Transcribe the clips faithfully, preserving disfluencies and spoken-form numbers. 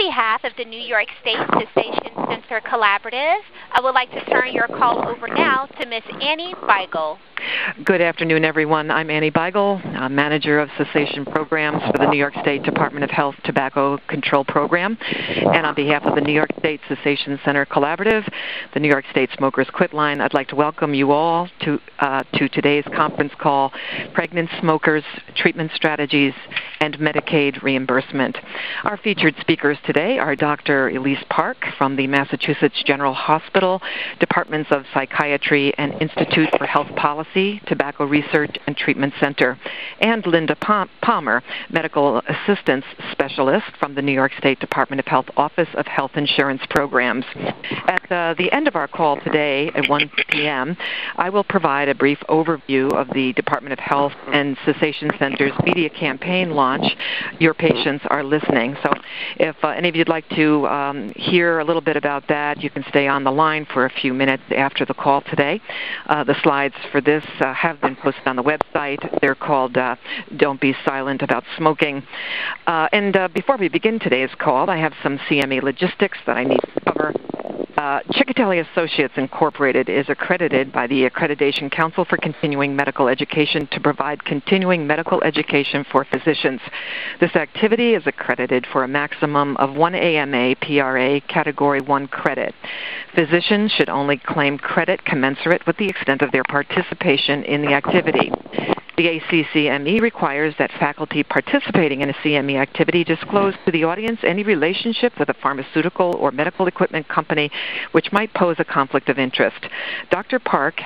behalf of the New York State Cessation Center Collaborative, I would like to turn your call over now to Miss Annie Beigel. Good afternoon, everyone. I'm Annie Beigel, uh, Manager of Cessation Programs for the New York State Department of Health Tobacco Control Program. And on behalf of the New York State Cessation Center Collaborative, the New York State Smokers Quit Line, I'd like to welcome you all to, uh, to today's conference call, Pregnant Smokers, Treatment Strategies, and Medicaid Reimbursement. Our featured speakers today are Doctor Elise Park from the Massachusetts General Hospital, Departments of Psychiatry and Institute for Health Policy, Tobacco Research and Treatment Center, and Linda Palmer, Medical Assistance Specialist from the New York State Department of Health Office of Health Insurance Programs. At uh, the end of our call today at one p m, I will provide a brief overview of the Department of Health and Cessation Center's media campaign launch, Your Patients Are Listening. So if uh, any of you would like to um, hear a little bit about that, you can stay on the line for a few minutes after the call today. Uh, the slides for this uh, have been posted on the website. They're called uh, Don't Be Silent About Smoking. Uh, and uh, before we begin today's call, I have some C M E logistics that I need to cover. Uh, Ciccatelli Associates Incorporated is accredited by the Accreditation Council for Continuing Medical Education to provide continuing medical education for physicians. This activity is accredited for a maximum of one A M A P R A Category one credit. Physicians should only claim credit commensurate with the extent of their participation in the activity. The A C C M E requires that faculty participating in a C M E activity disclose to the audience any relationship with a pharmaceutical or medical equipment company which might pose a conflict of interest. Doctor Park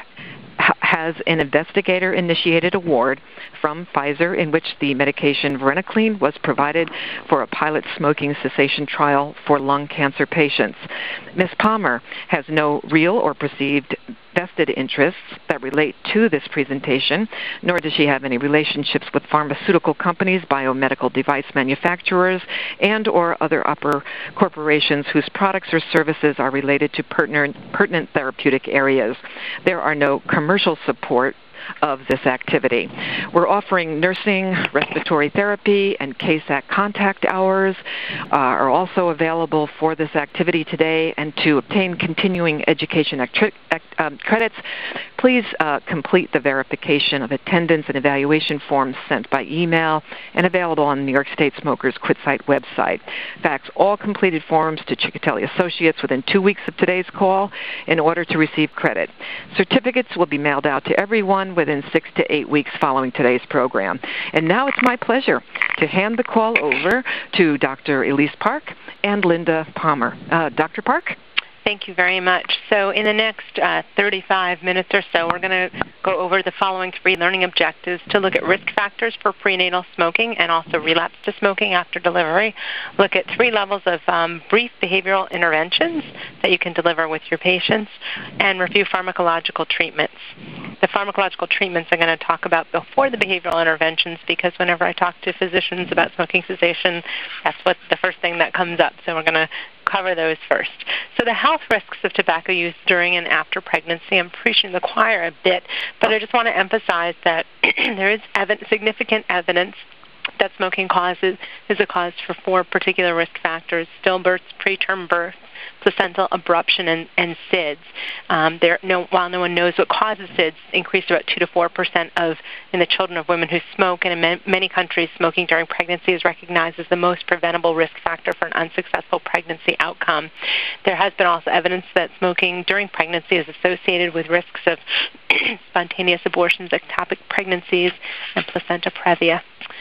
has an investigator-initiated award from Pfizer in which the medication varenicline was provided for a pilot smoking cessation trial for lung cancer patients. Miz Palmer has no real or perceived vested interests that relate to this presentation, nor does she have any relationships with pharmaceutical companies, biomedical device manufacturers, and or other upper corporations whose products or services are related to pertinent, pertinent therapeutic areas. There are no commercial support of this activity. We're offering nursing, respiratory therapy, and K S A C contact hours uh, are also available for this activity today. And to obtain continuing education acti- um, credits, please uh, complete the verification of attendance and evaluation forms sent by email and available on the New York State Smokers Quit Site website. Fax all completed forms to Ciccatelli Associates within two weeks of today's call in order to receive credit. Certificates will be mailed out to everyone within six to eight weeks following today's program. And now it's my pleasure to hand the call over to Doctor Elise Park and Linda Palmer. Uh, Doctor Park? Thank you very much. So in the next uh, thirty-five minutes or so, we're going to go over the following three learning objectives to look at risk factors for prenatal smoking and also relapse to smoking after delivery, look at three levels of um, brief behavioral interventions that you can deliver with your patients, and review pharmacological treatments. The pharmacological treatments I'm going to talk about before the behavioral interventions because whenever I talk to physicians about smoking cessation, that's what the first thing that comes up. So we're going to cover those first. So the health risks of tobacco use during and after pregnancy, I'm preaching to the choir a bit, but I just want to emphasize that there is ev- significant evidence that smoking causes is a cause for four particular risk factors: stillbirths, preterm birth, placental abruption, and, and S I D S. Um, there, no, while no one knows what causes S I D S, increased about two to four percent of in the children of women who smoke, and in ma- many countries, smoking during pregnancy is recognized as the most preventable risk factor for an unsuccessful pregnancy outcome. There has been also evidence that smoking during pregnancy is associated with risks of spontaneous abortions, ectopic pregnancies, and placenta previa.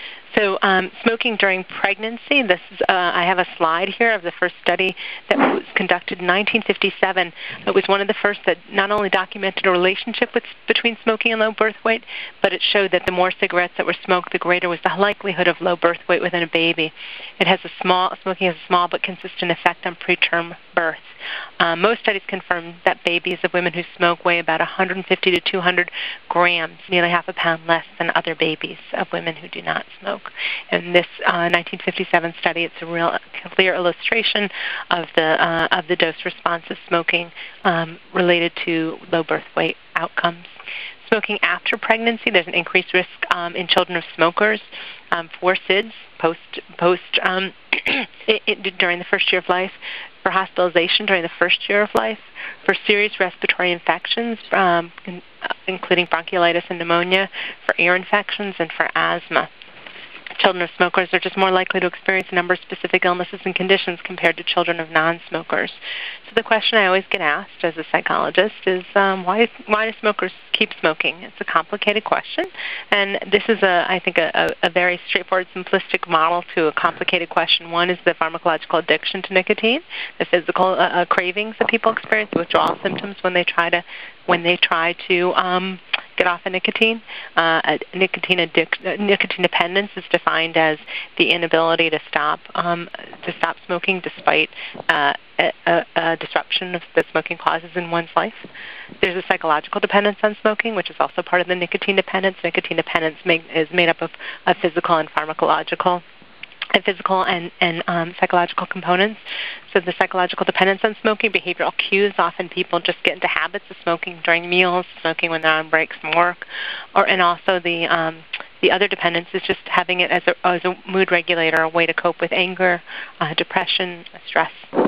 So um, smoking during pregnancy, this is, uh, I have a slide here of the first study that was conducted in nineteen fifty-seven. It was one of the first that not only documented a relationship with, between smoking and low birth weight, but it showed that the more cigarettes that were smoked, the greater was the likelihood of low birth weight within a baby. It has a small, smoking has a small but consistent effect on preterm birth. Um, most studies confirm that babies of women who smoke weigh about one hundred fifty to two hundred grams, nearly half a pound less than other babies of women who do not smoke. In this uh, nineteen fifty-seven study, it's a real clear illustration of the uh, of the dose response of smoking um, related to low birth weight outcomes. Smoking after pregnancy, there's an increased risk um, in children of smokers um, for S I Ds post, post um, it, it, during the first year of life, for hospitalization during the first year of life, for serious respiratory infections, um, in, uh, including bronchiolitis and pneumonia, for ear infections, and for asthma. Children of smokers are just more likely to experience a number of specific illnesses and conditions compared to children of non-smokers. So the question I always get asked as a psychologist is, um, why, why do smokers keep smoking? It's a complicated question, and this is, a, I think, a, a very straightforward, simplistic model to a complicated question. One is the pharmacological addiction to nicotine, the physical uh, uh, cravings that people experience, the withdrawal symptoms when they try to, when they try to um, get off of nicotine. Uh, nicotine, addic- uh, nicotine dependence is defined as the inability to stop um, to stop smoking despite uh, a, a, a disruption that smoking causes in one's life. There's a psychological dependence on smoking, which is also part of the nicotine dependence. Nicotine dependence make, is made up of, of physical and pharmacological and physical and, and um, psychological components. So the psychological dependence on smoking, behavioral cues, often people just get into habits of smoking during meals, smoking when they're on breaks from work, or and also the um, the other dependence is just having it as a, as a mood regulator, a way to cope with anger, uh, depression, stress.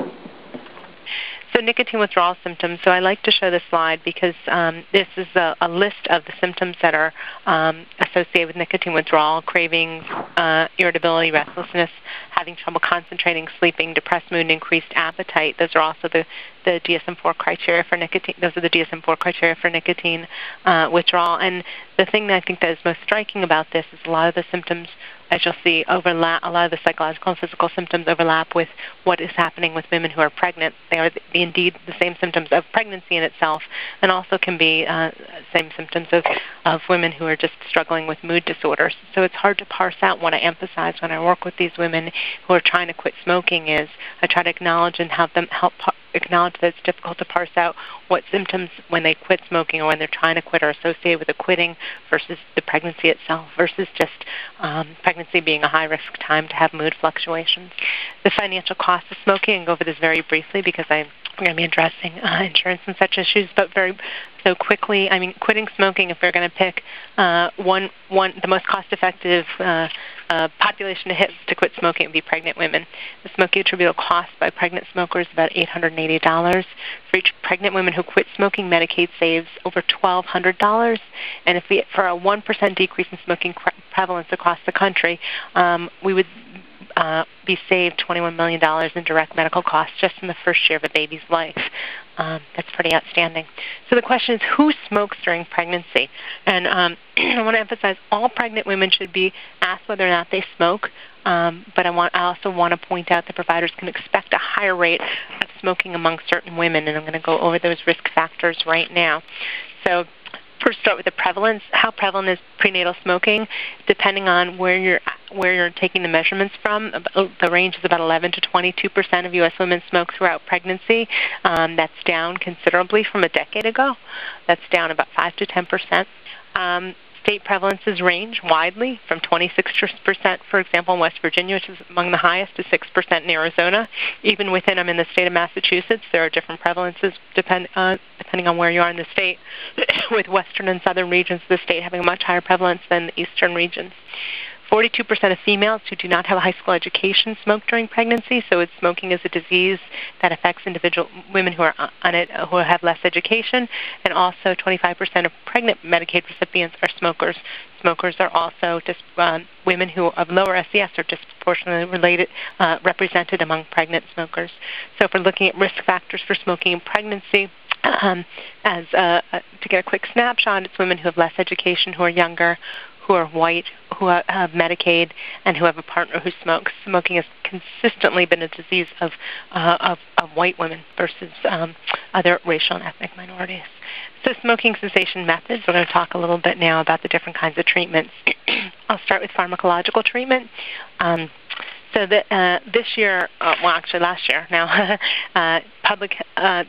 So nicotine withdrawal symptoms. So I like to show this slide because um, this is a, a list of the symptoms that are um, associated with nicotine withdrawal: cravings, uh, irritability, restlessness, having trouble concentrating, sleeping, depressed mood, and increased appetite. Those are also the, the D S M four criteria for nicotine. Those are the D S M four criteria for nicotine uh, withdrawal. And the thing that I think that is most striking about this is a lot of the symptoms, as you'll see, overlap. A lot of the psychological and physical symptoms overlap with what is happening with women who are pregnant. They are the, indeed the same symptoms of pregnancy in itself, and also can be uh, same symptoms of, of women who are just struggling with mood disorders. So it's hard to parse out. What I emphasize when I work with these women who are trying to quit smoking is I try to acknowledge and help them help acknowledge that it's difficult to parse out what symptoms when they quit smoking or when they're trying to quit are associated with the quitting versus the pregnancy itself, versus just um, pregnancy being a high-risk time to have mood fluctuations. The financial cost of smoking, I'll go over this very briefly because I'm going to be addressing uh, insurance and such issues, but very so quickly. I mean, quitting smoking, if we're going to pick uh, one, one, the most cost-effective uh, uh, population to hit to quit smoking, it would be pregnant women. The smoking attributable cost by pregnant smokers is about eight hundred eighty dollars. For each pregnant woman who quits smoking, Medicaid saves over twelve hundred dollars. And if we, for a one percent decrease in smoking prevalence across the country, um, we would Uh, be saved twenty-one million dollars in direct medical costs just in the first year of a baby's life. Um, that's pretty outstanding. So the question is, who smokes during pregnancy? And um, I want to emphasize all pregnant women should be asked whether or not they smoke, um, but I, want, I also want to point out that providers can expect a higher rate of smoking among certain women, and I'm going to go over those risk factors right now. So first, start with the prevalence. How prevalent is prenatal smoking? Depending on where you're where you're taking the measurements from, the range is about eleven to twenty-two percent of U S women smoke throughout pregnancy. Um, that's down considerably from a decade ago. That's down about five to ten percent. Um, State prevalences range widely from twenty-six percent, for example, in West Virginia, which is among the highest, to six percent in Arizona. Even within them in the state of Massachusetts, there are different prevalences depend, uh, depending on where you are in the state, with western and southern regions of the state having a much higher prevalence than the eastern regions. forty-two percent of females who do not have a high school education smoke during pregnancy, so it's smoking is a disease that affects individual women who are on it, who have less education, and also twenty-five percent of pregnant Medicaid recipients are smokers. Smokers are also just um, women who of lower S E S are disproportionately related, uh, represented among pregnant smokers. So if we're looking at risk factors for smoking in pregnancy, um, as uh, to get a quick snapshot, it's women who have less education, who are younger, who are white, who have Medicaid, and who have a partner who smokes. Smoking has consistently been a disease of uh, of, of white women versus um, other racial and ethnic minorities. So smoking cessation methods, we're going to talk a little bit now about the different kinds of treatments. I'll start with pharmacological treatment. Um, So the, uh, this year, uh, well, actually last year now, uh, public uh, the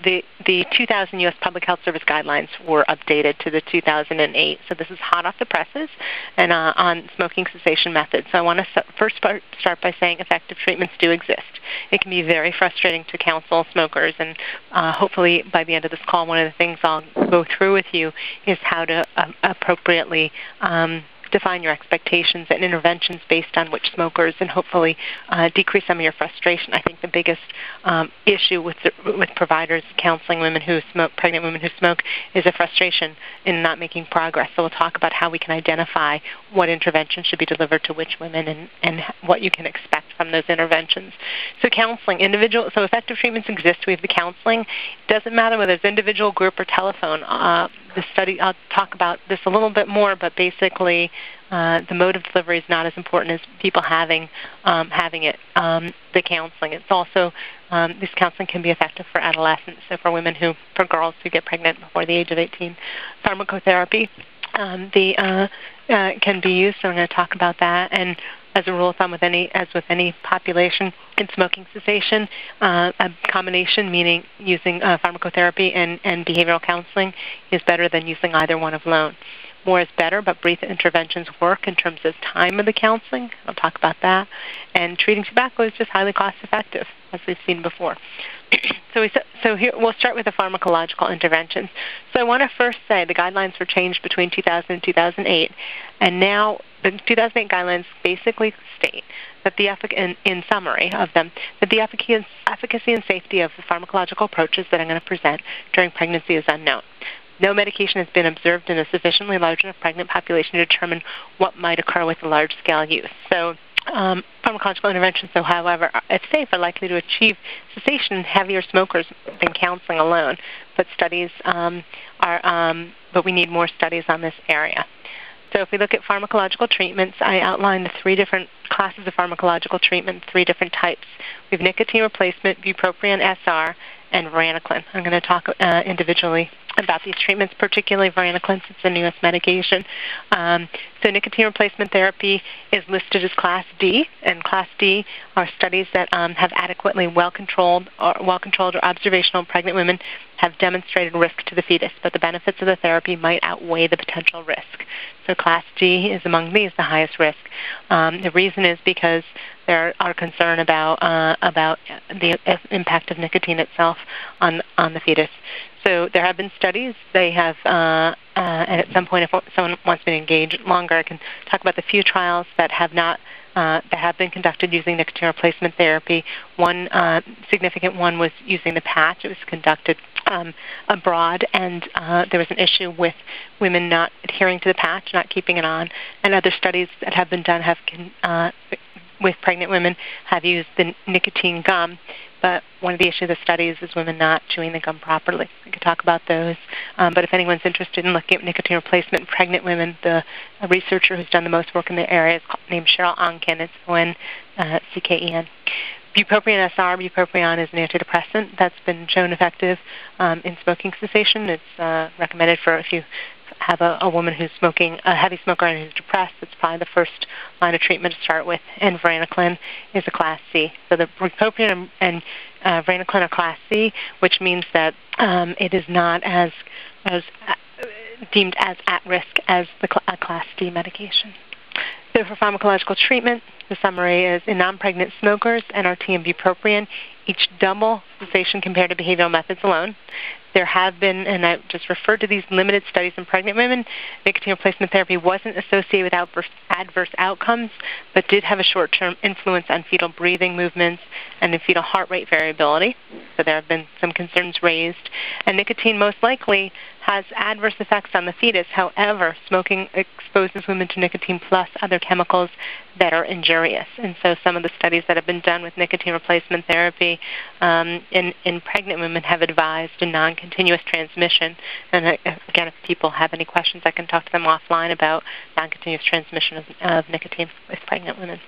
the two thousand U S Public Health Service guidelines were updated to the two thousand eight. So this is hot off the presses and uh, on smoking cessation methods. So I want to first start by saying effective treatments do exist. It can be very frustrating to counsel smokers, and uh, hopefully by the end of this call, one of the things I'll go through with you is how to uh, appropriately um, define your expectations and interventions based on which smokers, and hopefully uh, decrease some of your frustration. I think the biggest um, issue with the, with providers counseling women who smoke, pregnant women who smoke, is a frustration in not making progress. So we'll talk about how we can identify what interventions should be delivered to which women, and, and what you can expect from those interventions. So counseling, individual, so effective treatments exist. We have the counseling. It doesn't matter whether it's individual, group, or telephone. Uh, the study, I'll talk about this a little bit more, but basically uh, the mode of delivery is not as important as people having um, having it. Um, the counseling. It's also um, this counseling can be effective for adolescents. So for women who, for girls who get pregnant before the age of eighteen, pharmacotherapy um, the uh, uh, can be used. So I'm going to talk about that. And as a rule of thumb, with any as with any population in smoking cessation, uh, a combination, meaning using uh, pharmacotherapy and, and behavioral counseling, is better than using either one alone. More is better, but brief interventions work in terms of time of the counseling. I'll talk about that. And treating tobacco is just highly cost-effective, as we've seen before. so we, so here, we'll start with the pharmacological interventions. So I want to first say the guidelines were changed between two thousand and two thousand eight, and now the two thousand eight guidelines basically state that the effic- in, in summary of them, that the efficacy, efficacy and safety of the pharmacological approaches that I'm going to present during pregnancy is unknown. No medication has been observed in a sufficiently large enough pregnant population to determine what might occur with a large-scale use. So um, pharmacological interventions, though, however, if safe, are likely to achieve cessation in heavier smokers than counseling alone. But studies um, are, um, but we need more studies on this area. So if we look at pharmacological treatments, I outlined the three different classes of pharmacological treatment, three different types. We have nicotine replacement, bupropion S R, and varenicline. I'm going to talk uh, individually about these treatments, particularly varenicline, since it's a newest medication. Um, so nicotine replacement therapy is listed as Class D, and Class D are studies that um, have adequately well-controlled or well-controlled or observational pregnant women have demonstrated risk to the fetus, but the benefits of the therapy might outweigh the potential risk. So Class D is among these the highest risk. Um, the reason is because there are concern about uh, about the impact of nicotine itself on on the fetus. So there have been studies. They have, uh, uh, and at some point, if someone wants me to engage longer, I can talk about the few trials that have not uh, that have been conducted using nicotine replacement therapy. One uh, significant one was using the patch. It was conducted um, abroad, and uh, there was an issue with women not adhering to the patch, not keeping it on. And other studies that have been done have uh, with pregnant women have used the nicotine gum. But one of the issues of the studies is women not chewing the gum properly. We could talk about those. Um, but if anyone's interested in looking at nicotine replacement in pregnant women, the researcher who's done the most work in the area is named Cheryl Onken. It's O N C K E N. Bupropion S R, bupropion is an antidepressant that's been shown effective um, in smoking cessation. It's uh, recommended for if you have a, a woman who's smoking, a heavy smoker and who's depressed. It's probably the first line of treatment to start with. And varenicline is a Class C. So the bupropion and, and uh, varenicline are Class C, which means that um, it is not as, as uh, deemed as at risk as the cl- uh, Class D medication. So for pharmacological treatment, the summary is in non-pregnant smokers, N R T and bupropion, each double cessation compared to behavioral methods alone. There have been, and I just referred to these limited studies in pregnant women, nicotine replacement therapy wasn't associated with adverse, adverse outcomes, but did have a short-term influence on fetal breathing movements and in fetal heart rate variability. So there have been some concerns raised. And nicotine most likely has adverse effects on the fetus. However, smoking exposes women to nicotine plus other chemicals that are injurious. And so some of the studies that have been done with nicotine replacement therapy um, in, in pregnant women have advised a non-continuous transmission. And uh, again, if people have any questions, I can talk to them offline about non-continuous transmission of, of nicotine with pregnant women.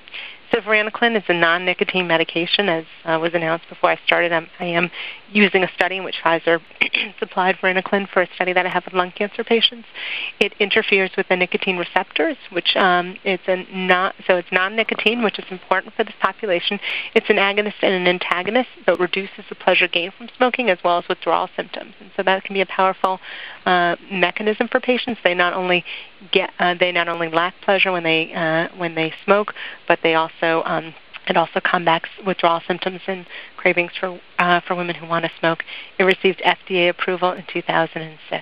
So varenicline is a non-nicotine medication, as uh, was announced before I started. I'm, I am using a study in which Pfizer supplied varenicline for a study that I have with lung cancer patients. It interferes with the nicotine receptors, which um, it's a not so it's non-nicotine, which is important for this population. It's an agonist and an antagonist, so it reduces the pleasure gained from smoking as well as withdrawal symptoms, and so that can be a powerful uh, mechanism for patients. They not only get uh, they not only lack pleasure when they uh, when they smoke, but they also So um, it also combats withdrawal symptoms and cravings for uh, for women who want to smoke. It received F D A approval in two thousand six.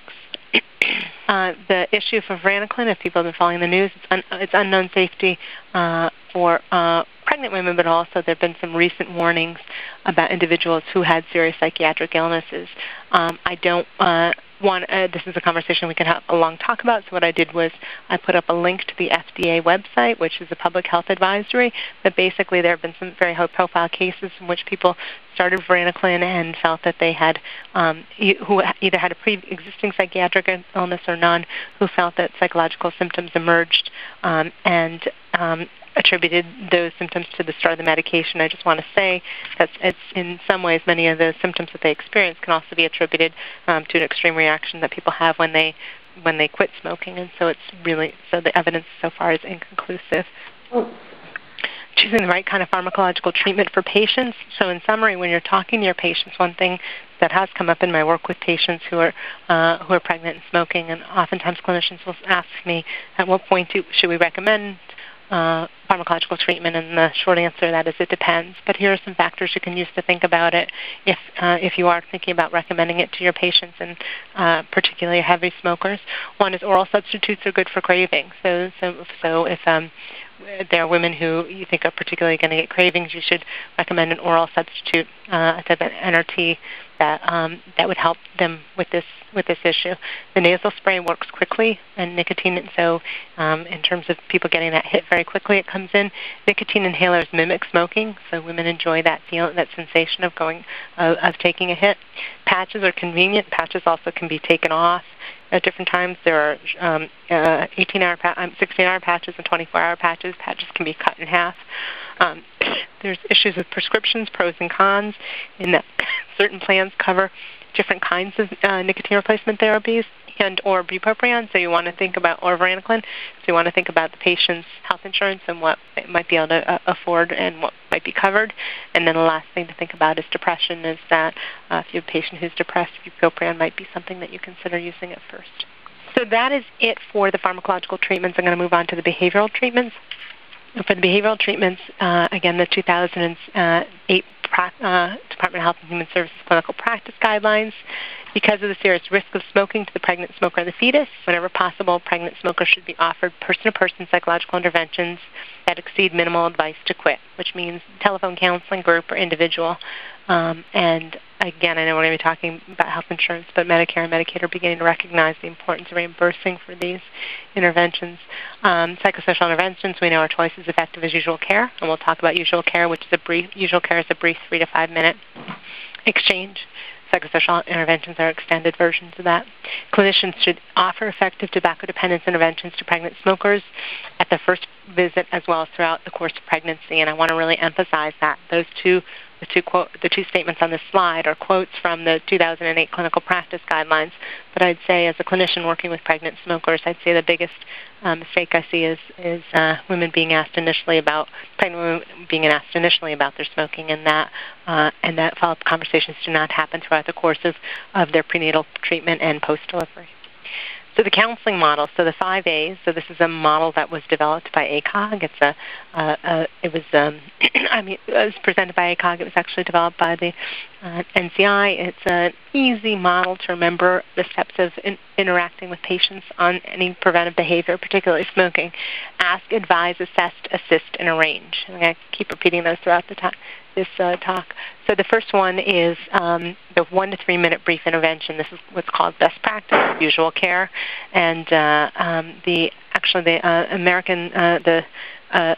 uh, the issue for varenicline, if people have been following the news, it's, un- it's unknown safety uh, for uh, pregnant women, but also there have been some recent warnings about individuals who had serious psychiatric illnesses. Um, I don't uh, want, uh, this is a conversation we can have a long talk about, so what I did was I put up a link to the F D A website, which is a public health advisory, but basically there have been some very high-profile cases in which people started varenicline and felt that they had, um, who either had a pre-existing psychiatric illness or none, who felt that psychological symptoms emerged um, and um, attributed those symptoms to the start of the medication. I just want to say that it's in some ways many of the symptoms that they experience can also be attributed um, to an extreme reaction that people have when they when they quit smoking, and so it's really so the evidence so far is inconclusive. Oh. Choosing the right kind of pharmacological treatment for patients. So in summary, when you're talking to your patients, one thing that has come up in my work with patients who are uh, who are pregnant and smoking, and oftentimes clinicians will ask me, at what point do, should we recommend uh, pharmacological treatment? And the short answer to that is it depends. But here are some factors you can use to think about it if uh, if you are thinking about recommending it to your patients, and uh, particularly heavy smokers. One is oral substitutes are good for cravings. So so so if um, there are women who you think are particularly going to get cravings, you should recommend an oral substitute, uh, to an N R T that um, that would help them with this with this issue. The nasal spray works quickly, and nicotine. So, um, in terms of people getting that hit very quickly, it comes in. Nicotine inhalers mimic smoking, so women enjoy that feel, that sensation of going uh, of taking a hit. Patches are convenient. Patches also can be taken off at different times. There are um, uh, eighteen-hour, pa- um, sixteen-hour patches and twenty-four-hour patches. Patches can be cut in half. Um, there's issues with prescriptions, pros and cons, in that certain plans cover different kinds of uh, nicotine replacement therapies and or bupropion. So you want to think about, or varenicline. So you want to think about the patient's health insurance and what it might be able to uh, afford and what might be covered. And then the last thing to think about is depression. Is that uh, if you have a patient who's depressed, bupropion might be something that you consider using at first. So that is it for the pharmacological treatments. I'm going to move on to the behavioral treatments. And for the behavioral treatments, uh, again, the two thousand eight uh, Department of Health and Human Services Clinical Practice Guidelines. Because of the serious risk of smoking to the pregnant smoker and the fetus, whenever possible, pregnant smokers should be offered person-to-person psychological interventions that exceed minimal advice to quit, which means telephone counseling, group, or individual. Um, and again, I know we're going to be talking about health insurance, but Medicare and Medicaid are beginning to recognize the importance of reimbursing for these interventions. Um, psychosocial interventions, we know, are twice as effective as usual care, and we'll talk about usual care, which is a brief. Usual care is a brief three to five minute exchange. Psychosocial interventions are extended versions of that. Clinicians should offer effective tobacco dependence interventions to pregnant smokers at the first visit as well as throughout the course of pregnancy, and I want to really emphasize that. Those two The two, quote, the two statements on this slide are quotes from the two thousand eight Clinical Practice Guidelines, but I'd say as a clinician working with pregnant smokers, I'd say the biggest um, mistake I see is, is uh, women being asked initially about, pregnant women being asked initially about their smoking, and that uh, and that follow-up conversations do not happen throughout the course of, of their prenatal treatment and post-delivery. So the counseling model, so the five A's, so this is a model that was developed by A C O G. It's a, uh, uh, it was, um, I mean, it was presented by A C O G. It was actually developed by the uh, N C I. It's an easy model to remember the steps of in, interacting with patients on any preventive behavior, particularly smoking. Ask, advise, assess, assist, and arrange. I'm going to keep repeating those throughout the time. This uh, talk. So the first one is um, the one to three minute brief intervention. This is what's called best practice, usual care, and uh, um, the actually the uh, American uh, the uh,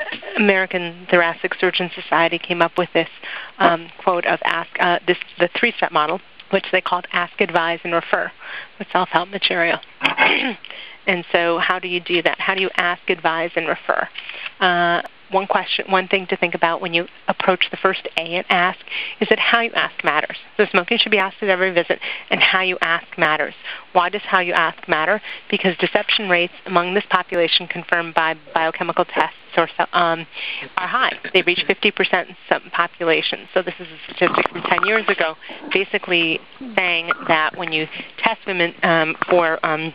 American Thoracic Surgeon Society came up with this um, quote of ask uh, this the three step model, which they called ask, advise, and refer with self help material. And so how do you do that? How do you ask, advise, and refer? Uh, one question, one thing to think about when you approach the first A and ask is that how you ask matters. So smoking should be asked at every visit, and how you ask matters. Why does how you ask matter? Because deception rates among this population confirmed by biochemical tests or, um, are high. They reach fifty percent in some populations. So this is a statistic from ten years ago, basically saying that when you test women um, for um,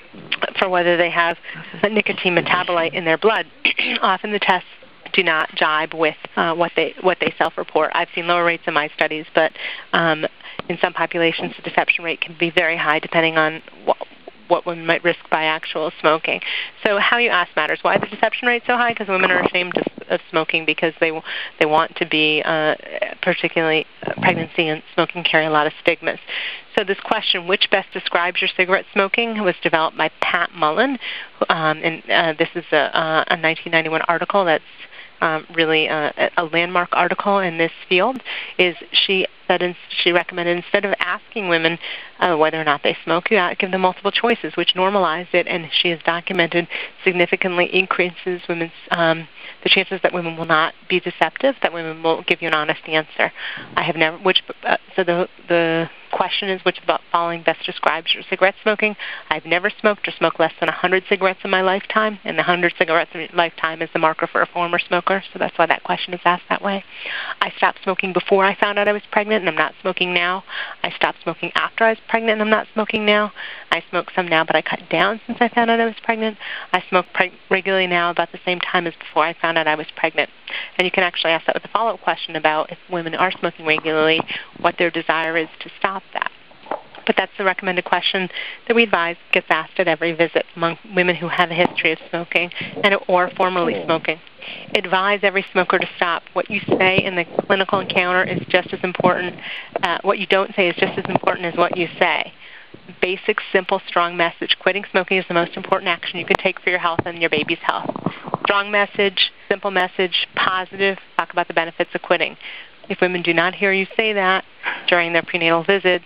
for whether they have a nicotine metabolite in their blood, often the tests do not jibe with uh, what they what they self-report. I've seen lower rates in my studies, but um, in some populations the deception rate can be very high depending on what, what women might risk by actual smoking. So how you ask matters. Why is the deception rate so high? Because women are ashamed of, of smoking because they they want to be, uh, particularly uh, pregnancy and smoking carry a lot of stigmas. So this question, which best describes your cigarette smoking, was developed by Pat Mullen, um, and uh, this is a, a nineteen ninety-one article that's Um, really uh, a landmark article in this field. Is she said in, she recommended instead of asking women uh, whether or not they smoke, you give them multiple choices, which normalize it, and she has documented significantly increases women's um, the chances that women will not be deceptive, that women will give you an honest answer. I have never, which uh, so the the question is, which of the following best describes your cigarette smoking? I've never smoked or smoked less than one hundred cigarettes in my lifetime, and the one hundred cigarettes in my lifetime is the marker for a former smoker, so that's why that question is asked that way. I stopped smoking before I found out I was pregnant, and I'm not smoking now. I stopped smoking after I was pregnant, and I'm not smoking now. I smoke some now, but I cut down since I found out I was pregnant. I smoke pre- regularly now about the same time as before I found out I was pregnant. And you can actually ask that with a follow-up question about if women are smoking regularly, what their desire is to stop that. But that's the recommended question that we advise gets asked at every visit among women who have a history of smoking and or formerly smoking. Advise every smoker to stop. What you say in the clinical encounter is just as important. Uh, what you don't say is just as important as what you say. Basic, simple, strong message. Quitting smoking is the most important action you can take for your health and your baby's health. Strong message, simple message, positive. Talk about the benefits of quitting. If women do not hear you say that during their prenatal visits,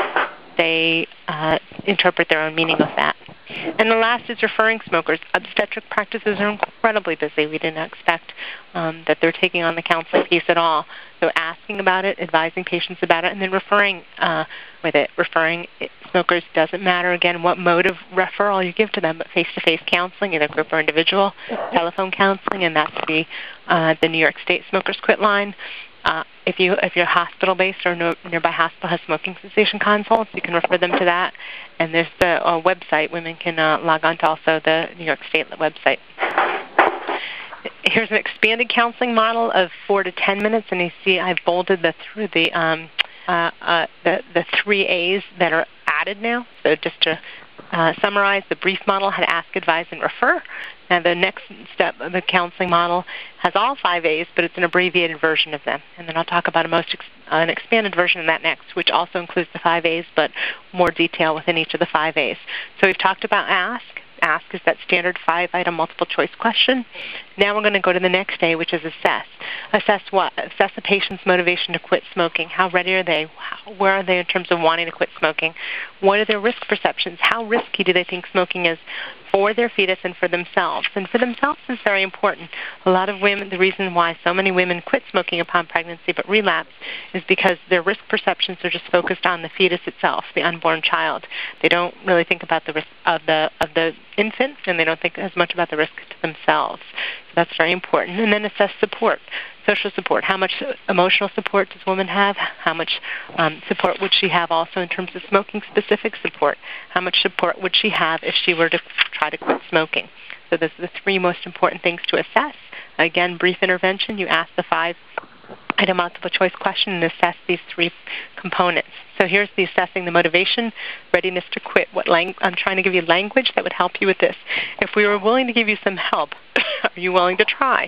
they uh, interpret their own meaning of that. And the last is referring smokers. Obstetric practices are incredibly busy. We didn't expect um, that they're taking on the counseling piece at all. So asking about it, advising patients about it, and then referring uh, with it. Referring smokers doesn't matter, again, what mode of referral you give to them, but face-to-face counseling, either group or individual, telephone counseling, and that's the, uh, the New York State Smokers Quit line. Uh, if you if you're hospital-based or no, nearby hospital has smoking cessation consults, you can refer them to that. And there's the uh, website. Women can uh, log on to also the New York State website. Here's an expanded counseling model of four to ten minutes, and you see I've bolded the through the um, uh, uh, the the three A's that are added now. So just to uh, summarize, the brief model had ask, advise, and refer. And the next step of the counseling model has all five A's, but it's an abbreviated version of them. And then I'll talk about a most ex- an expanded version of that next, which also includes the five A's, but more detail within each of the five A's. So we've talked about ask. Ask is that standard five-item multiple-choice question. Now we're going to go to the next A, which is assess. Assess what? Assess the patient's motivation to quit smoking. How ready are they? How, where are they in terms of wanting to quit smoking? What are their risk perceptions? How risky do they think smoking is for their fetus and for themselves? And for themselves is very important. A lot of women, the reason why so many women quit smoking upon pregnancy but relapse is because their risk perceptions are just focused on the fetus itself, the unborn child. They don't really think about the risk of the of the infant, and they don't think as much about the risk to themselves. So that's very important. And then assess support. Social support. How much emotional support does a woman have? How much um, support would she have also in terms of smoking-specific support? How much support would she have if she were to try to quit smoking? So those are the three most important things to assess. Again, brief intervention. You ask the five-item multiple-choice question and assess these three components. So here's the assessing the motivation, readiness to quit. What lang- I'm trying to give you language that would help you with this. If we were willing to give you some help, are you willing to try?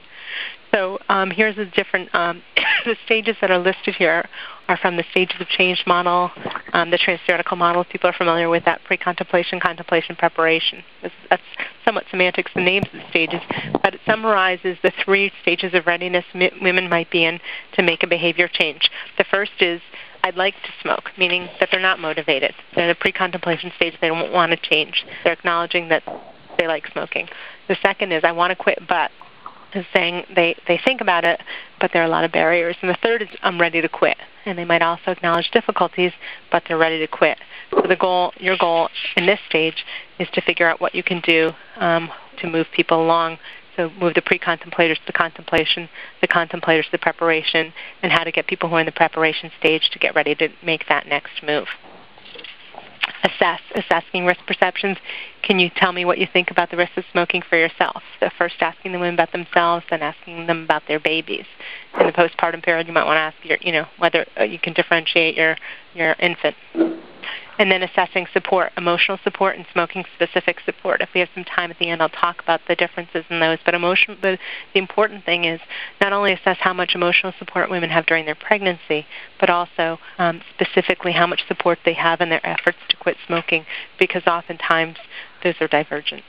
So um, here's the different, um, the stages that are listed here are from the stages of change model, um, the trans-theoretical model. People are familiar with that, pre-contemplation, contemplation, preparation. That's, that's somewhat semantics, the names of the stages, but it summarizes the three stages of readiness m- women might be in to make a behavior change. The first is, I'd like to smoke, meaning that they're not motivated. They're in the pre-contemplation stage. They don't want to change. They're acknowledging that they like smoking. The second is, I want to quit, but is saying they, they think about it, but there are a lot of barriers. And the third is, I'm ready to quit. And they might also acknowledge difficulties, but they're ready to quit. So the goal, your goal in this stage is to figure out what you can do um, to move people along. So move the pre-contemplators to the contemplation, the contemplators to the preparation, and how to get people who are in the preparation stage to get ready to make that next move. Assess, assessing risk perceptions. Can you tell me what you think about the risks of smoking for yourself? So first asking the women about themselves, then asking them about their babies. In the postpartum period, you might want to ask your, you know, whether uh, you can differentiate your, your infant. And then assessing support, emotional support and smoking-specific support. If we have some time at the end, I'll talk about the differences in those. But emotion, the, the important thing is not only assess how much emotional support women have during their pregnancy, but also um, specifically how much support they have in their efforts to quit smoking, because oftentimes those are divergent.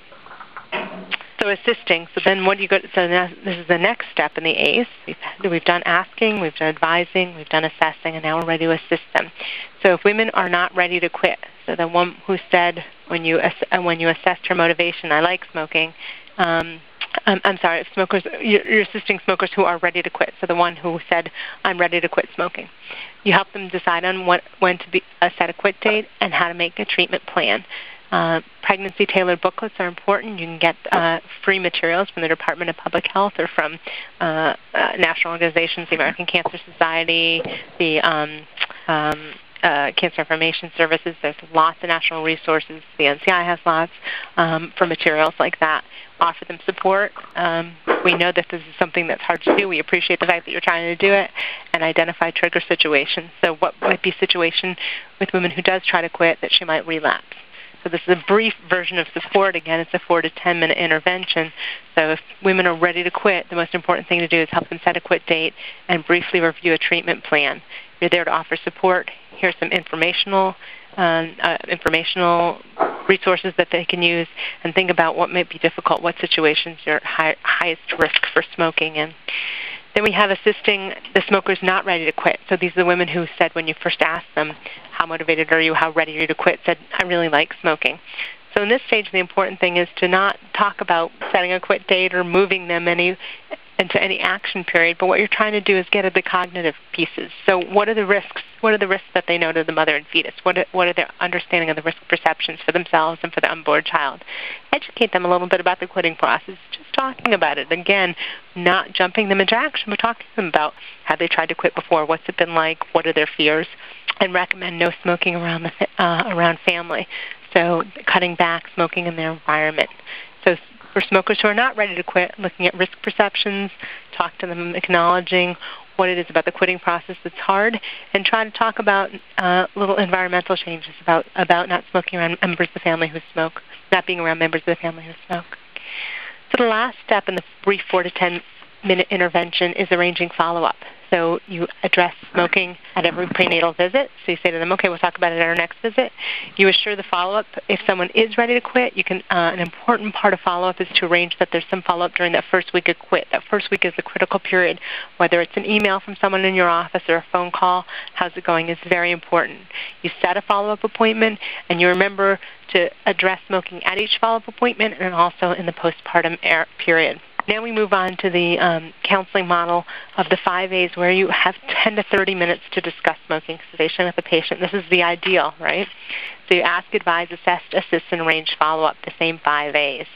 So assisting. So then what do you go? So now, this is the next step in the A C E. We've, we've done asking, we've done advising, we've done assessing, and now we're ready to assist them. So if women are not ready to quit, so the one who said when you ass- when you assessed her motivation, I like smoking. Um, I'm, I'm sorry, if smokers, you're, you're assisting smokers who are ready to quit. So the one who said, I'm ready to quit smoking. You help them decide on what, when to be, uh, set a quit date and how to make a treatment plan. Uh, pregnancy-tailored booklets are important. You can get uh, free materials from the Department of Public Health or from uh, uh, national organizations, the American Cancer Society, the um, um, uh, Cancer Information Services. There's lots of national resources. The N C I has lots um, for materials like that. Offer them support. Um, we know that this is something that's hard to do. We appreciate the fact that you're trying to do it, and identify trigger situations. So what might be a situation with women who does try to quit that she might relapse? So this is a brief version of support. Again, it's a four to ten minute intervention. So if women are ready to quit, the most important thing to do is help them set a quit date and briefly review a treatment plan. You're there to offer support. Here's some informational um, uh, informational resources that they can use, and think about what might be difficult, what situations you're at high, highest risk for smoking in. Then we have assisting the smokers not ready to quit. So these are the women who said when you first asked them, how motivated are you, how ready are you to quit, said, I really like smoking. So in this stage, the important thing is to not talk about setting a quit date or moving them any into any action period, but what you're trying to do is get at the cognitive pieces. So what are the risks? What are the risks that they know to the mother and fetus? What are, what are their understanding of the risk perceptions for themselves and for the unborn child? Educate them a little bit about the quitting process, just talking about it. Again, not jumping them into action, but talking to them about have they tried to quit before, what's it been like, what are their fears, and recommend no smoking around, the, uh, around family. So cutting back smoking in their environment. So for smokers who are not ready to quit, looking at risk perceptions, talk to them, acknowledging what it is about the quitting process that's hard, and try to talk about uh, little environmental changes about, about not smoking around members of the family who smoke, not being around members of the family who smoke. So the last step in the brief four to ten minute intervention is arranging follow-up. So you address smoking at every prenatal visit. So you say to them, okay, we'll talk about it at our next visit. You assure the follow-up. If someone is ready to quit, you can. Uh, an important part of follow-up is to arrange that there's some follow-up during that first week of quit. That first week is the critical period. Whether it's an email from someone in your office or a phone call, how's it going, is very important. You set a follow-up appointment, and you remember to address smoking at each follow-up appointment and also in the postpartum period. Now we move on to the um, counseling model of the five A's, where you have ten to thirty minutes to discuss smoking cessation with the patient. This is the ideal, right? So you ask, advise, assess, assist, and arrange follow-up, the same five A's.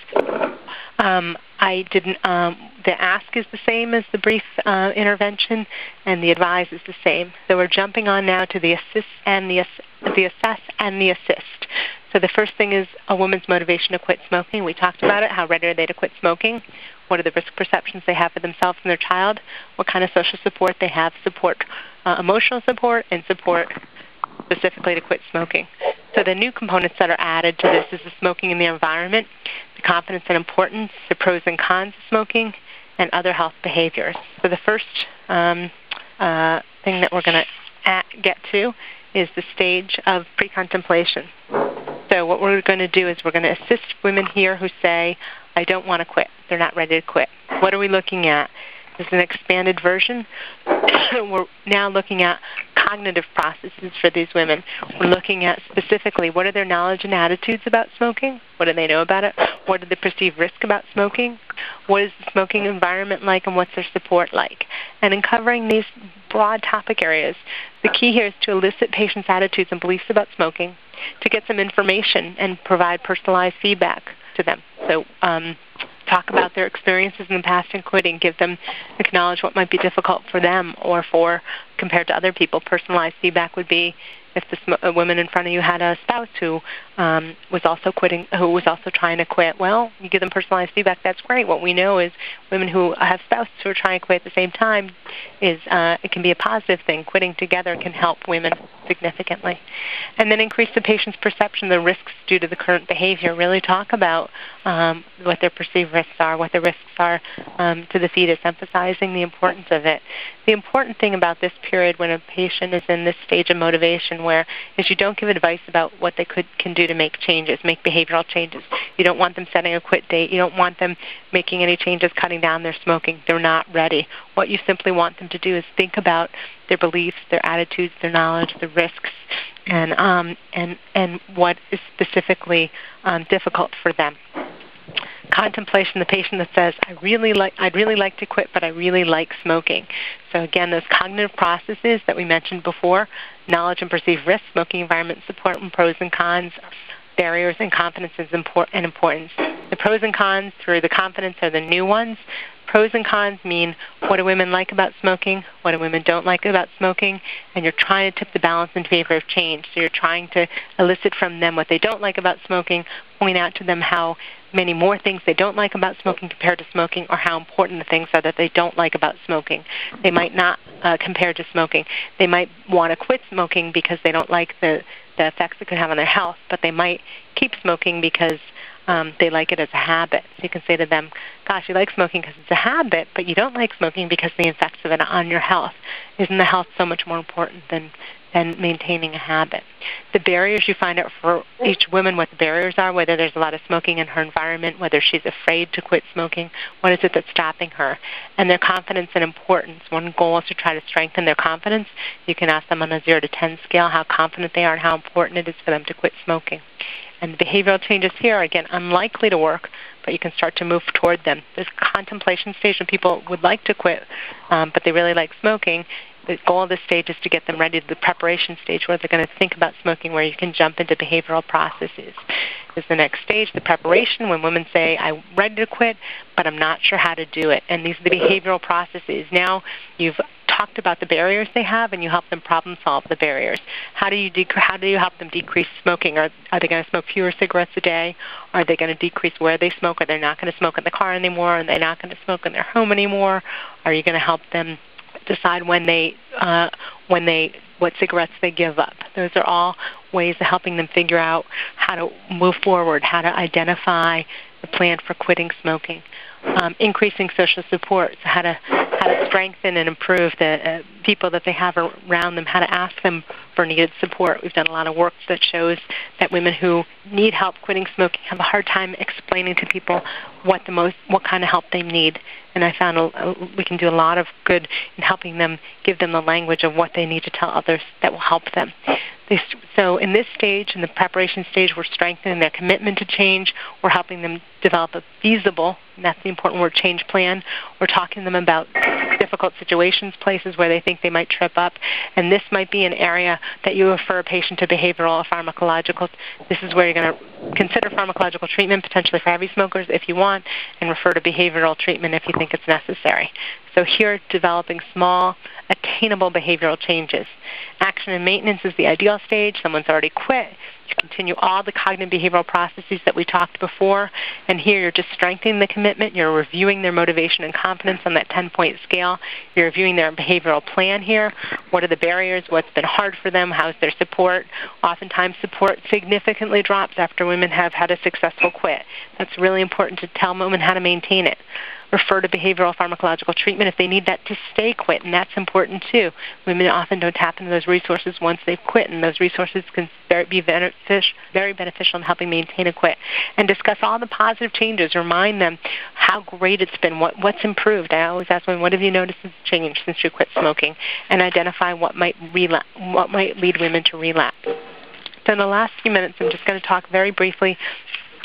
Um, I didn't. Um, the ask is the same as the brief uh, intervention, and the advise is the same. So we're jumping on now to the assist and the ass- the assess and the assist. So the first thing is a woman's motivation to quit smoking. We talked about it. How ready are they to quit smoking? What are the risk perceptions they have for themselves and their child? What kind of social support they have, support, uh, emotional support, and support specifically to quit smoking. So the new components that are added to this is the smoking in the environment, the confidence and importance, the pros and cons of smoking, and other health behaviors. So the first um, uh, thing that we're going to get to is the stage of pre-contemplation. So what we're going to do is we're going to assist women here who say, I don't want to quit. They're not ready to quit. What are we looking at? This is an expanded version. We're now looking at cognitive processes for these women. We're looking at specifically what are their knowledge and attitudes about smoking? What do they know about it? What are the perceived risks about smoking? What is the smoking environment like, and what's their support like? And in covering these broad topic areas, the key here is to elicit patients' attitudes and beliefs about smoking, to get some information and provide personalized feedback to them. So um, talk about their experiences in the past in quitting, give them, acknowledge what might be difficult for them or for, compared to other people. Personalized feedback would be if the sm- a woman in front of you had a spouse who um, was also quitting, who was also trying to quit. Well, you give them personalized feedback. That's great. What we know is women who have spouses who are trying to quit at the same time is uh, it can be a positive thing. Quitting together can help women significantly. And then increase the patient's perception of the risks due to the current behavior. Really talk about um, what their perceived risks are, what the risks are um, to the fetus, emphasizing the importance of it. The important thing about this period when a patient is in this stage of motivation where is you don't give advice about what they could can do to make changes, make behavioral changes. You don't want them setting a quit date. You don't want them making any changes, cutting down their smoking. They're not ready. What you simply want them to do is think about their beliefs, their attitudes, their knowledge, the risks, and um, and and what is specifically um, difficult for them. Contemplation, the patient that says, I really like, I'd really like to quit, but I really like smoking. So again, those cognitive processes that we mentioned before, knowledge and perceived risk, smoking environment support, and pros and cons, barriers and confidence is important and importance. The pros and cons through the confidence are the new ones. Pros and cons mean what do women like about smoking, what do women don't like about smoking, and you're trying to tip the balance in favor of change. So you're trying to elicit from them what they don't like about smoking, point out to them how many more things they don't like about smoking compared to smoking, or how important the things are that they don't like about smoking. They might not uh, compare to smoking. They might want to quit smoking because they don't like the, the effects it could have on their health, but they might keep smoking because Um, they like it as a habit. So you can say to them, gosh, you like smoking because it's a habit, but you don't like smoking because the effects of it on your health. Isn't the health so much more important than, than maintaining a habit? The barriers, you find out for each woman what the barriers are, whether there's a lot of smoking in her environment, whether she's afraid to quit smoking, what is it that's stopping her, and their confidence and importance. One goal is to try to strengthen their confidence. You can ask them on a zero to ten scale how confident they are and how important it is for them to quit smoking. And the behavioral changes here are, again, unlikely to work, but you can start to move toward them. This contemplation stage when people would like to quit, um, but they really like smoking, the goal of this stage is to get them ready to the preparation stage where they're going to think about smoking, where you can jump into behavioral processes. Is the next stage, the preparation, when women say, I'm ready to quit, but I'm not sure how to do it. And these are the behavioral processes. Now you've talked about the barriers they have, and you help them problem solve the barriers. How do you dec- how do you help them decrease smoking? Are, are they going to smoke fewer cigarettes a day? Are they going to decrease where they smoke? Are they not going to smoke in the car anymore? Are they not going to smoke in their home anymore? Are you going to help them decide when they uh, when they what cigarettes they give up? Those are all ways of helping them figure out how to move forward, how to identify the plan for quitting smoking. Um, increasing social support, so how to how to strengthen and improve the uh, people that they have around them, how to ask them for needed support. We've done a lot of work that shows that women who need help quitting smoking have a hard time explaining to people what the most what kind of help they need. And I found a, a, we can do a lot of good in helping them, give them the language of what they need to tell others that will help them. They, so in this stage, in the preparation stage, we're strengthening their commitment to change. We're helping them develop a feasible, and that's the important word, change plan. We're talking to them about difficult situations, places where they think they might trip up. And this might be an area that you refer a patient to behavioral or pharmacological. This is where you're going to consider pharmacological treatment, potentially for heavy smokers if you want, and refer to behavioral treatment if you think it's necessary. So here, developing small, attainable behavioral changes. Action and maintenance is the ideal stage. Someone's already quit. You continue all the cognitive behavioral processes that we talked before, and here you're just strengthening the commitment. You're reviewing their motivation and confidence on that ten-point scale. You're reviewing their behavioral plan here. What are the barriers? What's been hard for them? How's their support? Oftentimes support significantly drops after women have had a successful quit. That's really important to tell women how to maintain it. Refer to behavioral pharmacological treatment if they need that to stay quit, and that's important too. Women often don't tap into those resources once they've quit, and those resources can be very beneficial in helping maintain a quit. And discuss all the positive changes. Remind them how great it's been, what, what's improved. I always ask them, what have you noticed has changed since you quit smoking? And identify what might, relapse, what might lead women to relapse. So in the last few minutes, I'm just going to talk very briefly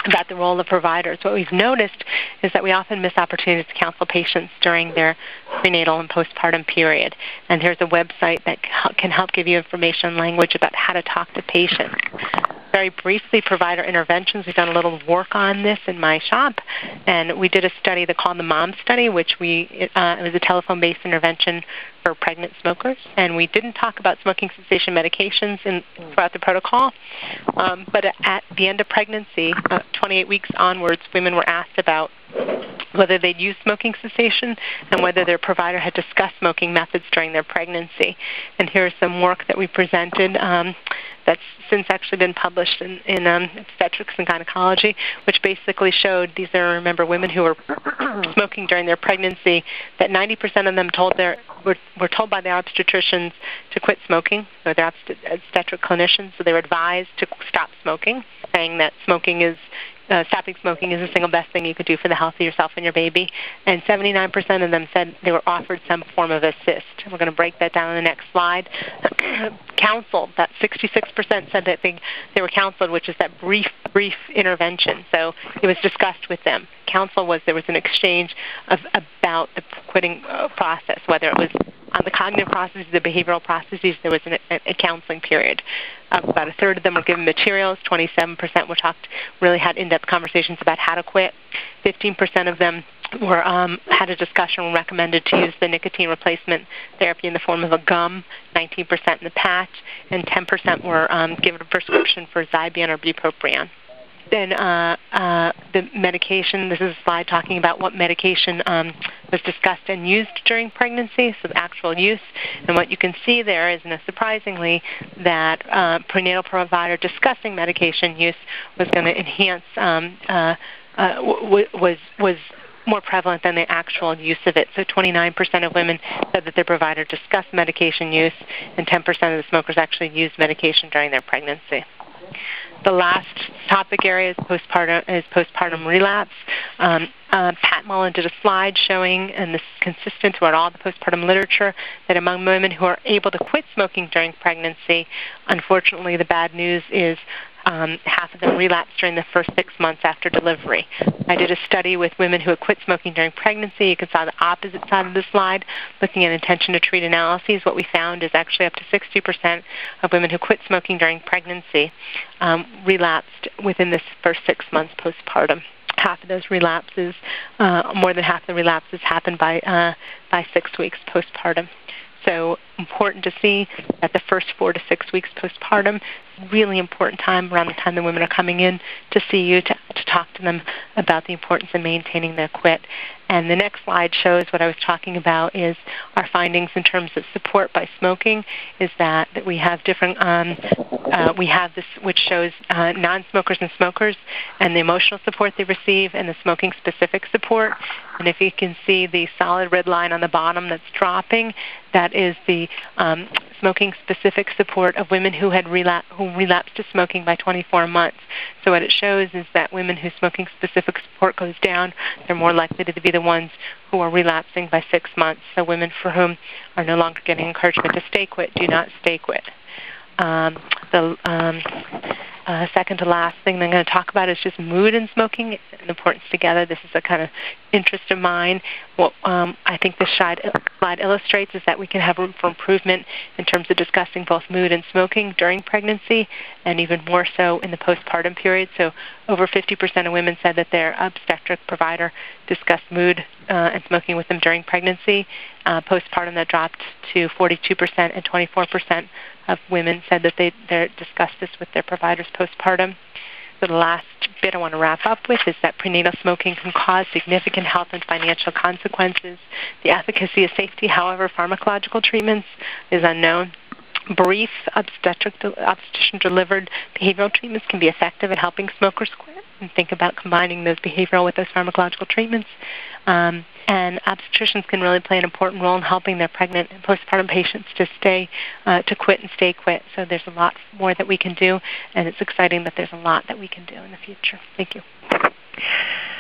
about the role of providers. What we've noticed is that we often miss opportunities to counsel patients during their prenatal and postpartum period. And here's a website that can help give you information and language about how to talk to patients. Very briefly, provider interventions. We've done a little work on this in my shop, and we did a study that called the MOM study, which we uh, it was a telephone-based intervention for pregnant smokers, and we didn't talk about smoking cessation medications in, throughout the protocol, um, but at the end of pregnancy, uh, twenty-eight weeks onwards, women were asked about whether they'd used smoking cessation and whether their provider had discussed smoking methods during their pregnancy. And here's some work that we presented um, that's since actually been published in, in um, obstetrics and gynecology, which basically showed, these are, remember, women who were smoking during their pregnancy, that ninety percent of them told their, were, were told by their obstetricians to quit smoking, or their obstetric clinicians, so they were advised to stop smoking, saying that smoking is Uh, stopping smoking is the single best thing you could do for the health of yourself and your baby. And seventy-nine percent of them said they were offered some form of assist. We're going to break that down on the next slide. Counseled, that sixty-six percent said that they, they were counseled, which is that brief, brief intervention. So it was discussed with them. Counsel was there was an exchange of, about the quitting uh, process, whether it was on the cognitive processes, the behavioral processes, there was an, a, a counseling period. Uh, about a third of them were given materials. twenty-seven percent were talked, really had in-depth conversations about how to quit. fifteen percent of them were um, had a discussion and recommended to use the nicotine replacement therapy in the form of a gum, nineteen percent in the patch, and ten percent were um, given a prescription for Zybian or bupropion. Then uh, uh, the medication, this is a slide talking about what medication um, was discussed and used during pregnancy, so the actual use. And what you can see there is, no, surprisingly, that uh, prenatal provider discussing medication use was going to enhance, um, uh, uh, w- was was more prevalent than the actual use of it. So twenty-nine percent of women said that their provider discussed medication use, and ten percent of the smokers actually used medication during their pregnancy. The last topic area is postpartum, is postpartum relapse. Um, uh, Pat Mullen did a slide showing, and this is consistent throughout all the postpartum literature, that among women who are able to quit smoking during pregnancy, unfortunately the bad news is Um, half of them relapsed during the first six months after delivery. I did a study with women who had quit smoking during pregnancy. You can see the opposite side of the slide, looking at intention to treat analyses. What we found is actually up to sixty percent of women who quit smoking during pregnancy um, relapsed within the first six months postpartum. Half of those relapses, uh, more than half of the relapses happened by, uh, by six weeks postpartum. So important to see that the first four to six weeks postpartum, really important time around the time the women are coming in to see you, to, to talk to them about the importance of maintaining their quit. And the next slide shows what I was talking about is our findings in terms of support by smoking, is that, that we have different, um, uh, we have this which shows uh, non-smokers and smokers and the emotional support they receive and the smoking-specific support. And if you can see the solid red line on the bottom that's dropping, that is the um, smoking-specific support of women who had relapsed, who relapsed to smoking by twenty-four months. So what it shows is that women whose smoking-specific support goes down, they're more likely to be the ones who are relapsing by six months. So women for whom are no longer getting encouragement to stay quit do not stay quit. Um, the um, uh, second to last thing that I'm going to talk about is just mood and smoking and importance together. This is a kind of interest of mine. What um, I think this slide, slide illustrates is that we can have room for improvement in terms of discussing both mood and smoking during pregnancy, and even more so in the postpartum period. So over fifty percent of women said that their obstetric provider discussed mood uh, and smoking with them during pregnancy. Uh, postpartum, that dropped to forty-two percent, and twenty-four percent of women said that they discussed this with their providers postpartum. So the last bit I want to wrap up with is that prenatal smoking can cause significant health and financial consequences. The efficacy of safety, however, pharmacological treatments is unknown. Brief obstetric obstetrician-delivered behavioral treatments can be effective at helping smokers quit, and think about combining those behavioral with those pharmacological treatments. Um, and obstetricians can really play an important role in helping their pregnant and postpartum patients to stay, uh, to quit and stay quit. So there's a lot more that we can do, and it's exciting that there's a lot that we can do in the future. Thank you.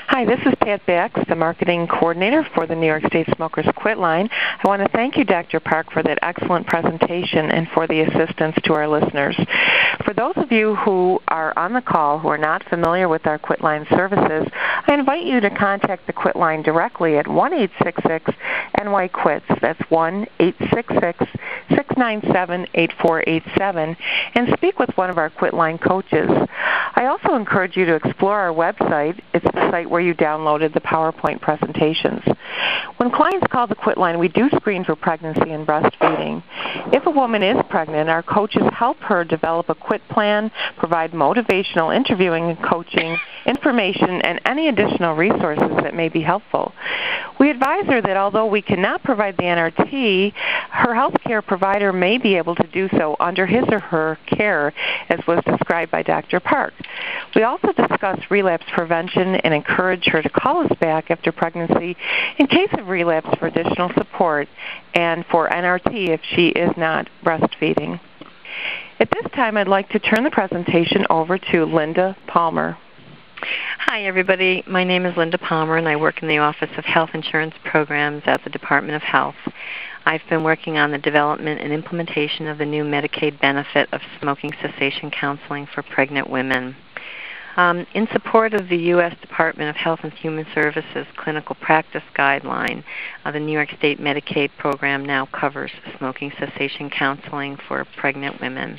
Hi, this is Pat Bax, the Marketing Coordinator for the New York State Smokers Quit Line. I want to thank you, Doctor Park, for that excellent presentation and for the assistance to our listeners. For those of you who are on the call who are not familiar with our Quit Line services, I invite you to contact the Quit Line directly at one eight six six N Y quits. That's one eight six six, six nine seven, eight four eight seven, and speak with one of our Quit Line coaches. I also encourage you to explore our website. It's the site where you downloaded the PowerPoint presentations. When clients call the Quit Line, we do screen for pregnancy and breastfeeding. If a woman is pregnant, our coaches help her develop a quit plan, provide motivational interviewing and coaching, information, and any additional resources that may be helpful. We advise her that although we cannot provide the N R T, her health care provider may be able to do so under his or her care, as was described by Doctor Park. We also discuss relapse prevention and encourage her to call us back after pregnancy in case of relapse for additional support and for N R T if she is not breastfeeding. At this time, I'd like to turn the presentation over to Linda Palmer. Hi, everybody. My name is Linda Palmer, and I work in the Office of Health Insurance Programs at the Department of Health. I've been working on the development and implementation of the new Medicaid benefit of smoking cessation counseling for pregnant women. Um, in support of the U S Department of Health and Human Services Clinical Practice Guideline, uh, the New York State Medicaid program now covers smoking cessation counseling for pregnant women.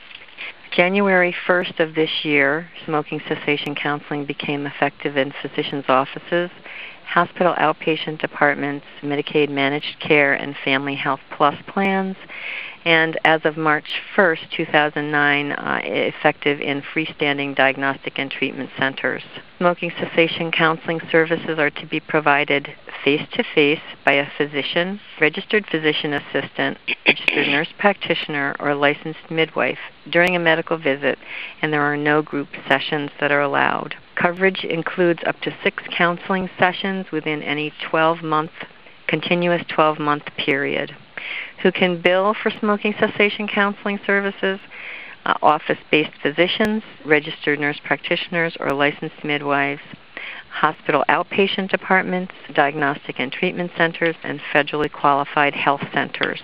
January first of this year, smoking cessation counseling became effective in physicians' offices, hospital outpatient departments, Medicaid managed care, and Family Health Plus plans, and as of March first, two thousand nine, uh, effective in freestanding diagnostic and treatment centers. Smoking cessation counseling services are to be provided face-to-face by a physician, registered physician assistant, registered nurse practitioner, or licensed midwife during a medical visit, and there are no group sessions that are allowed. Coverage includes up to six counseling sessions within any twelve-month, continuous twelve-month period. Who can bill for smoking cessation counseling services? Uh, office-based physicians, registered nurse practitioners, or licensed midwives, hospital outpatient departments, diagnostic and treatment centers, and federally qualified health centers.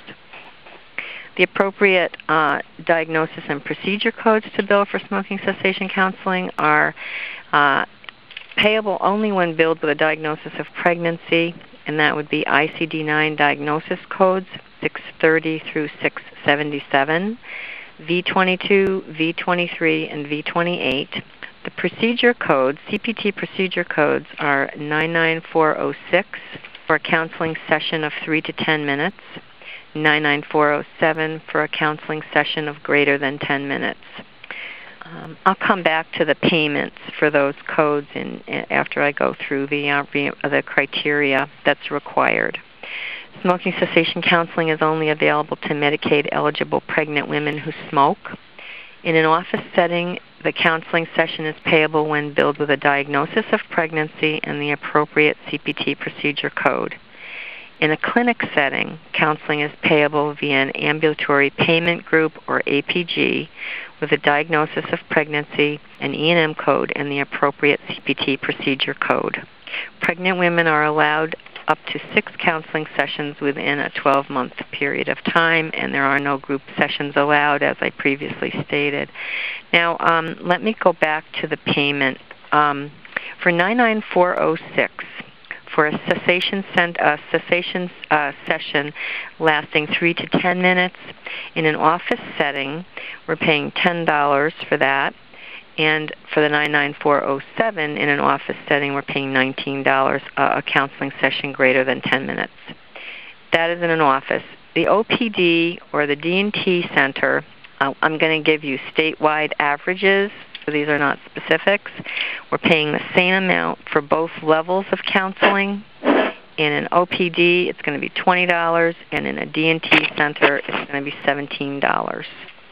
The appropriate uh, diagnosis and procedure codes to bill for smoking cessation counseling are uh, payable only when billed with a diagnosis of pregnancy, and that would be I C D nine diagnosis codes six thirty through six seventy-seven, V twenty-two, V twenty-three, and V twenty-eight. The procedure codes, C P T procedure codes, are nine nine four oh six for a counseling session of three to ten minutes, nine nine four oh seven for a counseling session of greater than ten minutes. Um, I'll come back to the payments for those codes in, in, after I go through the, uh, re, the criteria that's required. Smoking cessation counseling is only available to Medicaid-eligible pregnant women who smoke. In an office setting, the counseling session is payable when billed with a diagnosis of pregnancy and the appropriate C P T procedure code. In a clinic setting, counseling is payable via an ambulatory payment group, or A P G, with a diagnosis of pregnancy, an E and M code, and the appropriate C P T procedure code. Pregnant women are allowed up to six counseling sessions within a twelve-month period of time, and there are no group sessions allowed, as I previously stated. Now, um, let me go back to the payment. Um, for nine nine four oh six, for a cessation, sent, uh, cessation uh, session lasting three to ten minutes in an office setting, we're paying ten dollars for that. And for the nine nine four oh seven in an office setting, we're paying nineteen dollars uh, a counseling session greater than ten minutes. That is in an office. The O P D, or the D and T center, uh, I'm going to give you statewide averages. So these are not specifics. We're paying the same amount for both levels of counseling. In an O P D, it's going to be twenty dollars, and in a D and T center, it's going to be seventeen dollars.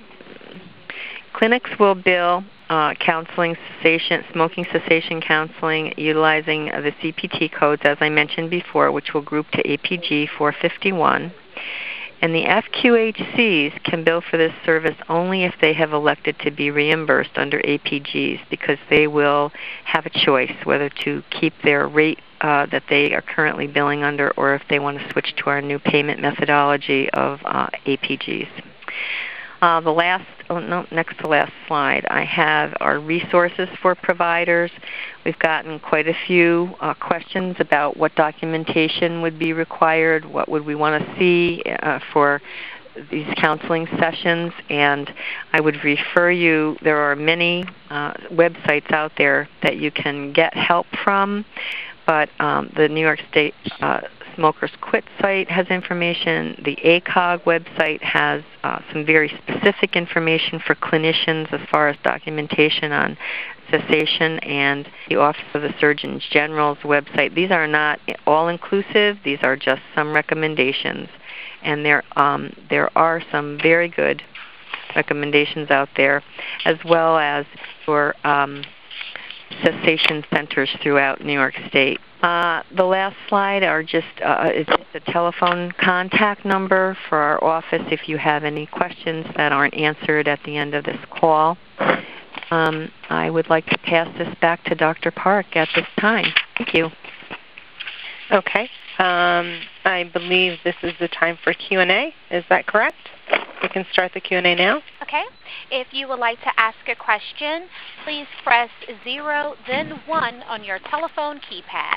Clinics will bill uh, counseling cessation, smoking cessation counseling utilizing uh, the C P T codes, as I mentioned before, which will group to A P G four fifty-one. And the F Q H Cs can bill for this service only if they have elected to be reimbursed under A P Gs, because they will have a choice whether to keep their rate uh, that they are currently billing under, or if they want to switch to our new payment methodology of uh, A P Gs. Uh, the last, oh, no, next to last slide, I have our resources for providers. We've gotten quite a few uh, questions about what documentation would be required, what would we want to see uh, for these counseling sessions, and I would refer you, there are many uh, websites out there that you can get help from, but um, the New York State uh, Smokers Quit site has information. The A C O G website has uh, some very specific information for clinicians as far as documentation on cessation, and the Office of the Surgeon General's website. These are not all-inclusive. These are just some recommendations, and there, um, there are some very good recommendations out there, as well as for um, cessation centers throughout New York State. Uh, the last slide are just uh, is just a telephone contact number for our office if you have any questions that aren't answered at the end of this call. Um, I would like to pass this back to Doctor Park at this time. Thank you. Okay. Um, I believe this is the time for Q and A. Is that correct? We can start the Q and A now. Okay. If you would like to ask a question, please press zero, then one on your telephone keypad.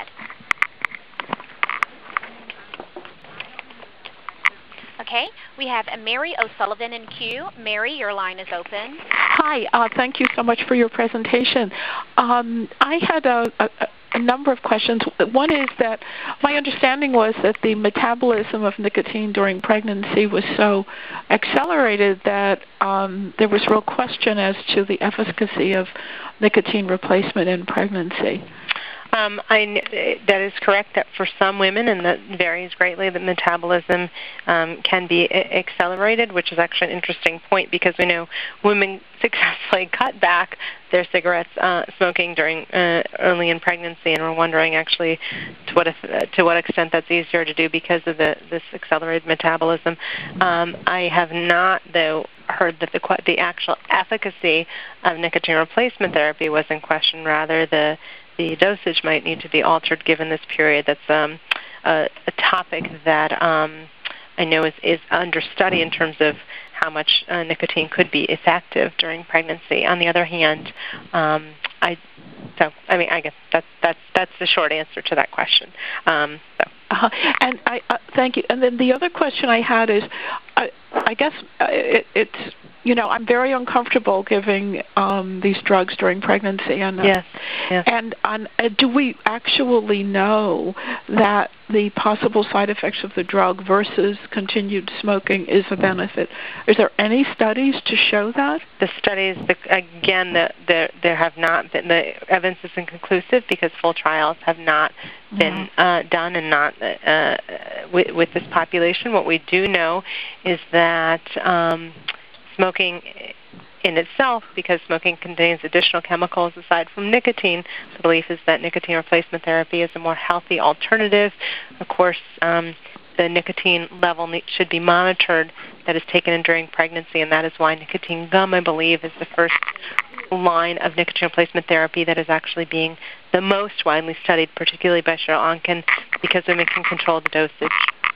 Okay. We have Mary O'Sullivan in queue. Mary, your line is open. Hi. Uh, thank you so much for your presentation. Um, I had a, a, a number of questions. One is that my understanding was that the metabolism of nicotine during pregnancy was so accelerated that um, there was real question as to the efficacy of nicotine replacement in pregnancy. Um, I, that is correct, that for some women, and that varies greatly, the metabolism um, can be accelerated, which is actually an interesting point because we know women successfully cut back their cigarettes uh, smoking during uh, early in pregnancy, and we're wondering actually to what, if, uh, to what extent that's easier to do because of the, this accelerated metabolism. Um, I have not, though, heard that the, the actual efficacy of nicotine replacement therapy was in question, rather the the dosage might need to be altered given this period. That's um, a, a topic that um, I know is, is under study in terms of how much uh, nicotine could be effective during pregnancy. On the other hand, um, I so I mean I guess that's that's that's the short answer to that question. Um, so. Uh, and I uh, thank you. And then the other question I had is, I, I guess uh, it, it's you know I'm very uncomfortable giving um, these drugs during pregnancy, and uh, yes, yes. and on, uh, do we actually know that the possible side effects of the drug versus continued smoking is a benefit? Is there any studies to show that? The studies, the, again, the, the, there have not been, the evidence is inconclusive because full trials have not been uh, done and not uh, with, with this population. What we do know is that um, smoking in itself, because smoking contains additional chemicals aside from nicotine, the belief is that nicotine replacement therapy is a more healthy alternative. Of course, um, the nicotine level should be monitored that is taken in during pregnancy, and that is why nicotine gum, I believe, is the first line of nicotine replacement therapy that is actually being the most widely studied, particularly by Cheryl Onken, because women can control the dosage.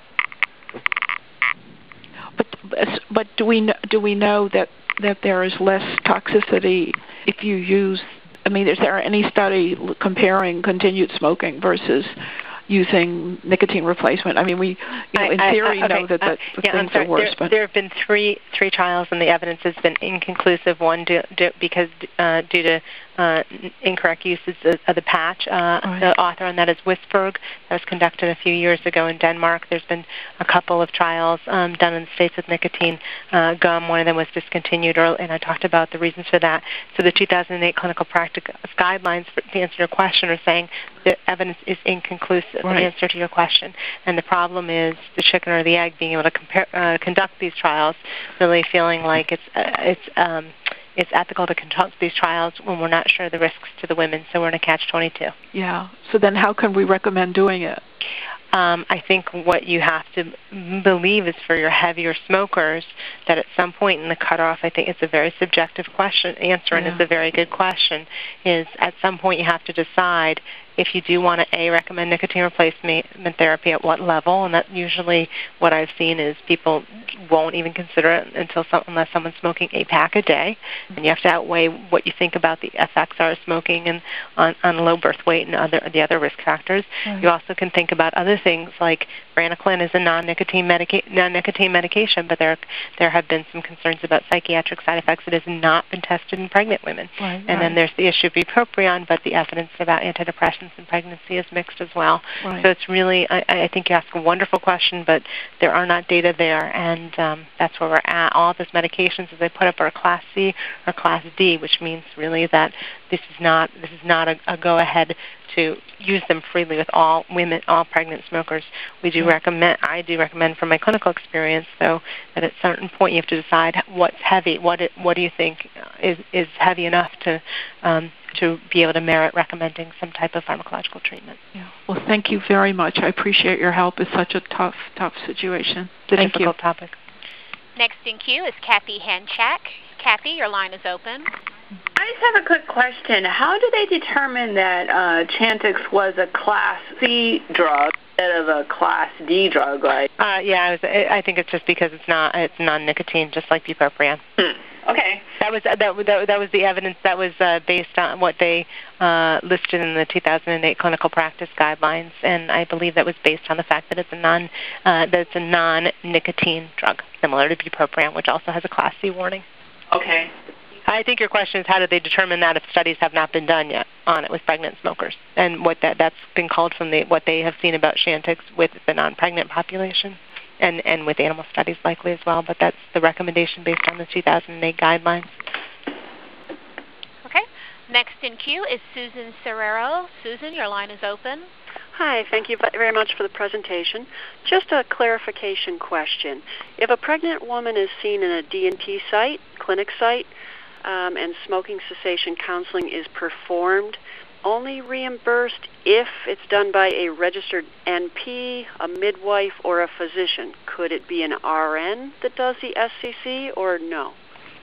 But but do we know, do we know that that there is less toxicity if you use? I mean, is there any study comparing continued smoking versus using nicotine replacement? I mean, we, you know, in I, theory, I, okay. know that, that uh, yeah, things sorry, are worse. There, but there have been three three trials, and the evidence has been inconclusive. One, due, due, because uh, due to uh, incorrect uses of the patch. Uh, right. The author on that is Wisberg. That was conducted a few years ago in Denmark. There's been a couple of trials um, done in the States with nicotine uh, gum. One of them was discontinued, early, and I talked about the reasons for that. So the two thousand eight clinical practice guidelines, for, to answer your question, are saying the evidence is inconclusive right. in answer to your question. And the problem is the chicken or the egg, being able to compare, uh, conduct these trials, really feeling like it's uh, it's um, it's ethical to conduct these trials when we're not sure of the risks to the women. So we're in a catch twenty-two. Yeah. So then how can we recommend doing it? Um, I think what you have to believe is for your heavier smokers that at some point in the cutoff, I think it's a very subjective question, answer, and yeah. it's a very good question, is at some point you have to decide if you do want to, A, recommend nicotine replacement therapy at what level, and that usually what I've seen is people won't even consider it until some, unless someone's smoking a pack a day, and you have to outweigh what you think about the effects are of smoking and on, on low birth weight and other the other risk factors. Right. You also can think about other things like varenicline is a non-nicotine, medica- non-nicotine medication, but there there have been some concerns about psychiatric side effects. It has not been tested in pregnant women. Right, and right. then there's the issue of bupropion, but the evidence about antidepressants in pregnancy is mixed as well. Right. So it's really, I, I think you ask a wonderful question, but there are not data there, and um, that's where we're at. All of those medications, as I put up, are Class C or Class D, which means really that this is not this is not a, a go-ahead to use them freely with all women, all pregnant smokers. We do right. recommend, I do recommend from my clinical experience, though, that at a certain point you have to decide what's heavy. What it, what do you think is is heavy enough to um, to be able to merit recommending some type of pharmacological treatment. Yeah. Well, thank you very much. I appreciate your help. It's such a tough, tough situation. It's a thank difficult you. topic. Next in queue is Kathy Hanchak. Kathy, your line is open. I just have a quick question. How do they determine that uh, Chantix was a Class C drug instead of a Class D drug? Like, uh, yeah, I, was, I think it's just because it's not it's non-nicotine, just like bupropion. Hmm. Okay. That was that, that, that was the evidence that was uh, based on what they uh, listed in the two thousand eight clinical practice guidelines, and I believe that was based on the fact that it's a non uh, that it's a non-nicotine drug, similar to bupropion, which also has a Class C warning. Okay. I think your question is how do they determine that if studies have not been done yet on it with pregnant smokers, and what that that's been called from the what they have seen about Chantix with the non-pregnant population. And, and with animal studies likely as well, but that's the recommendation based on the two thousand eight guidelines. Okay. Next in queue is Susan Serrero. Susan, your line is open. Hi, thank you very much for the presentation. Just a clarification question. If a pregnant woman is seen in a D and T site, clinic site, um, and smoking cessation counseling is performed, only reimbursed if it's done by a registered N P, a midwife, or a physician. Could it be an R N that does the S C C, or no?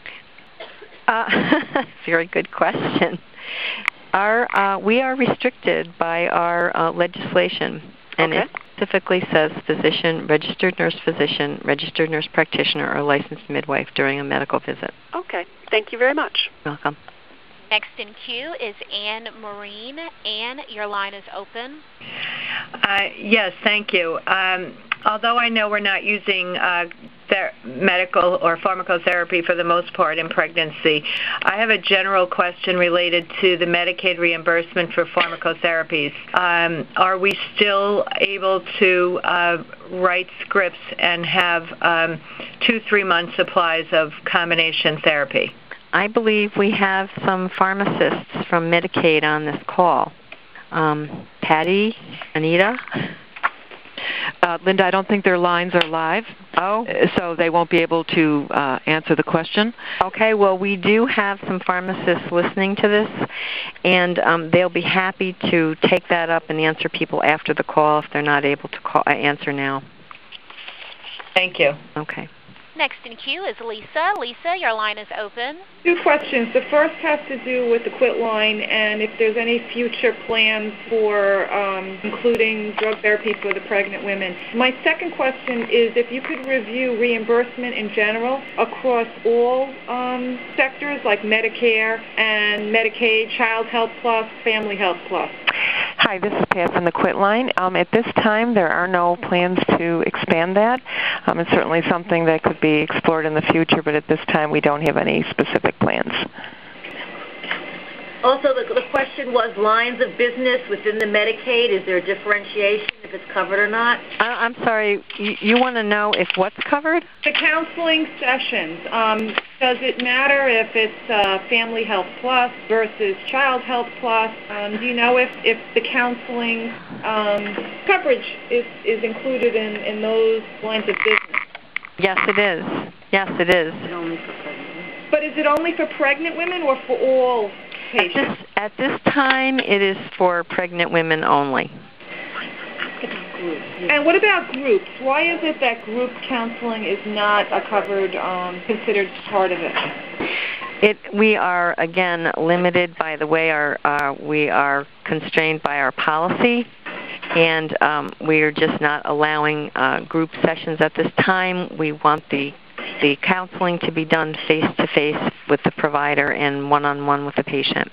Uh, very good question. Our, uh, we are restricted by our uh, legislation, and okay. it specifically says physician, registered nurse physician, registered nurse practitioner, or licensed midwife during a medical visit. Okay. Thank you very much. Welcome. Next in queue is Anne Marine. Anne, your line is open. Uh, yes, thank you. Um, although I know we're not using uh, ther- medical or pharmacotherapy for the most part in pregnancy, I have a general question related to the Medicaid reimbursement for pharmacotherapies. Um, are we still able to uh, write scripts and have um, two, three-month supplies of combination therapy? I believe we have some pharmacists from Medicaid on this call. Um, Patty, Anita? Uh, Linda, I don't think their lines are live, oh, so they won't be able to uh, answer the question. Okay, well, we do have some pharmacists listening to this, and um, they'll be happy to take that up and answer people after the call if they're not able to call, uh, answer now. Thank you. Okay. Next in queue is Lisa. Lisa, your line is open. Two questions. The first has to do with the quit line and if there's any future plans for um, including drug therapy for the pregnant women. My second question is if you could review reimbursement in general across all um, sectors like Medicare and Medicaid, Child Health Plus, Family Health Plus. Hi, this is Pat from the Quit Line. Um, at this time, there are no plans to expand that. Um, it's certainly something that could be explored in the future, but at this time, we don't have any specific plans. Also, the, the question was lines of business within the Medicaid. Is there a differentiation if it's covered or not? I, I'm sorry, you, you want to know if what's covered? The counseling sessions, um, does it matter if it's uh, Family Health Plus versus Child Health Plus? Um, do you know if, if the counseling um, coverage is, is included in, in those lines of business? Yes, it is. Yes, it is. But is it only for pregnant women or for all patients? At this, at this time, it is for pregnant women only. And what about groups? Why is it that group counseling is not a covered, um, considered part of it? It, we are, again, limited by the way our, uh, we are constrained by our policy, and um, we are just not allowing uh, group sessions at this time. We want the, the counseling to be done face-to-face with the provider and one-on-one with the patient.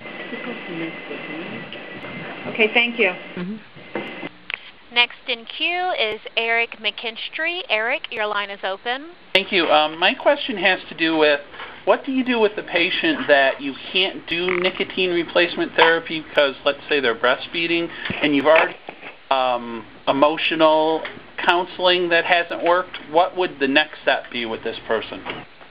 Okay, thank you. Mm-hmm. Next in queue is Eric McKinstry. Eric, your line is open. Thank you. Um, my question has to do with what do you do with the patient that you can't do nicotine replacement therapy because, let's say, they're breastfeeding and you've already um, emotional counseling that hasn't worked? What would the next step be with this person?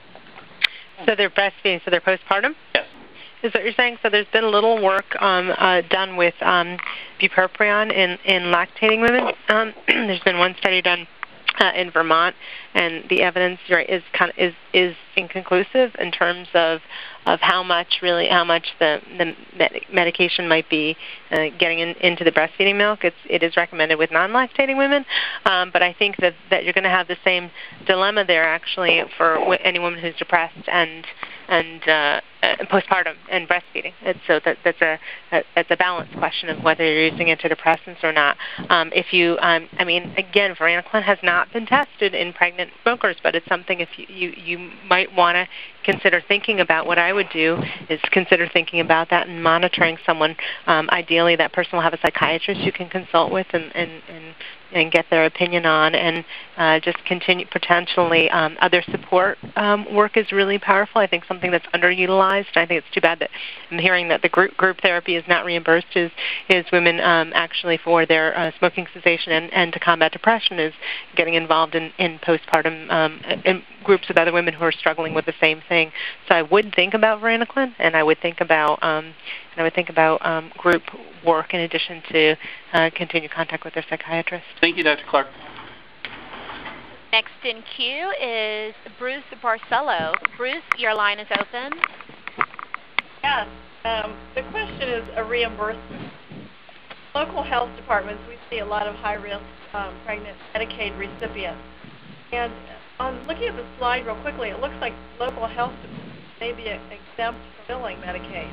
So they're breastfeeding, so they're postpartum? Yes. Is that what you're saying? So there's been a little work um, uh, done with um, bupropion in, in lactating women. Um, there's been one study done uh, in Vermont, and the evidence right, is kind of, is is inconclusive in terms of of how much really how much the the med- medication might be uh, getting in, into the breastfeeding milk. It's it is recommended with non-lactating women, um, but I think that that you're going to have the same dilemma there actually for w- any woman who's depressed and and uh, uh, postpartum and breastfeeding. And so that, that's a, a that's a balance question of whether you're using antidepressants or not. Um, if you, um, I mean, again, varenicline has not been tested in pregnant smokers, but it's something if you you, you might want to consider thinking about. What I would do is consider thinking about that and monitoring someone. Um, ideally, that person will have a psychiatrist you can consult with and and, and and get their opinion on, and uh, just continue potentially um, other support um, work is really powerful. I think something that's underutilized. I think it's too bad that I'm hearing that the group group therapy is not reimbursed. Is is women um, actually for their uh, smoking cessation and, and to combat depression is getting involved in in postpartum um, in groups with other women who are struggling with the same thing. So I would think about varenicline, and I would think about um, and I would think about um, group work in addition to uh, continue contact with their psychiatrist. Thank you, Doctor Clark. Next in queue is Bruce Barcelo. Bruce, your line is open. Yes. Um, the question is a reimbursement. Local health departments, we see a lot of high-risk um, pregnant Medicaid recipients. And on looking at the slide real quickly, it looks like local health departments may be exempt from billing Medicaid.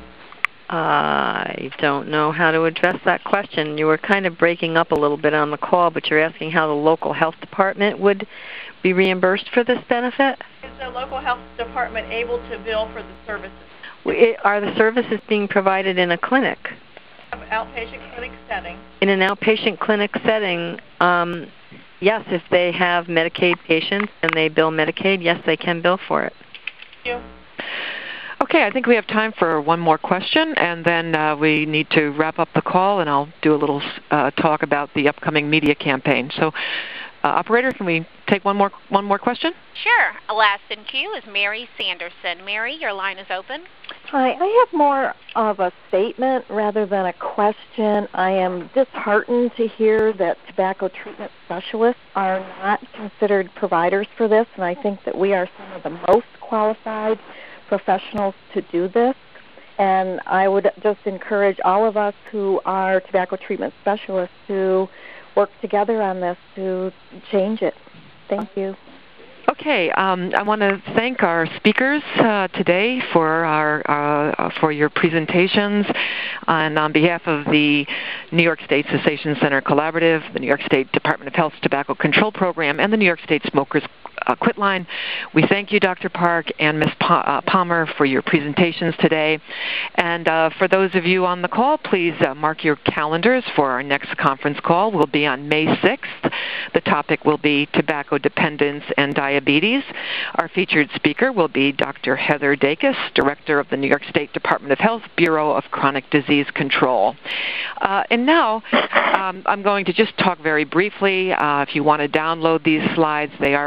I don't know how to address that question. You were kind of breaking up a little bit on the call, but you're asking how the local health department would be reimbursed for this benefit? Is the local health department able to bill for the services? Are the services being provided in a clinic? Outpatient clinic setting. In an outpatient clinic setting, um, yes, if they have Medicaid patients and they bill Medicaid, yes, they can bill for it. Thank you. Okay, I think we have time for one more question, and then uh, we need to wrap up the call, and I'll do a little uh, talk about the upcoming media campaign. So, uh, operator, can we take one more one more question? Sure. Last in queue is Mary Sanderson. Mary, your line is open. Hi, I have more of a statement rather than a question. I am disheartened to hear that tobacco treatment specialists are not considered providers for this, and I think that we are some of the most qualified professionals to do this, and I would just encourage all of us who are tobacco treatment specialists to work together on this to change it. Thank you. Okay, um, I want to thank our speakers uh, today for our uh, for your presentations, and on behalf of the New York State Cessation Center Collaborative, the New York State Department of Health's Tobacco Control Program, and the New York State Smokers Uh, Quit Line. We thank you, Doctor Park and Miz Pa- uh, Palmer, for your presentations today. And uh, for those of you on the call, please uh, mark your calendars for our next conference call. We'll be on May sixth. The topic will be tobacco dependence and diabetes. Our featured speaker will be Doctor Heather Dacus, Director of the New York State Department of Health Bureau of Chronic Disease Control. Uh, and now um, I'm going to just talk very briefly. Uh, if you want to download these slides, they are posted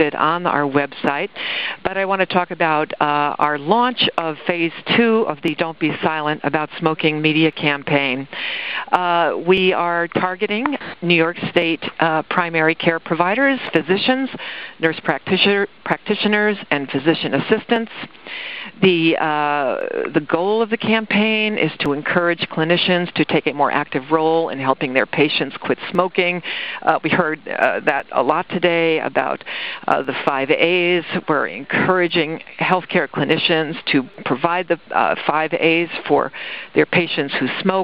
posted on our website. But I want to talk about uh, our launch of Phase two of the Don't Be Silent About Smoking media campaign. Uh, we are targeting New York State uh, primary care providers, physicians, nurse practitioner, practitioners, and physician assistants. The, uh, the goal of the campaign is to encourage clinicians to take a more active role in helping their patients quit smoking. Uh, we heard uh, that a lot today about uh, the five A's. We're encouraging healthcare clinicians to provide the uh, five A's for their patients who smoke.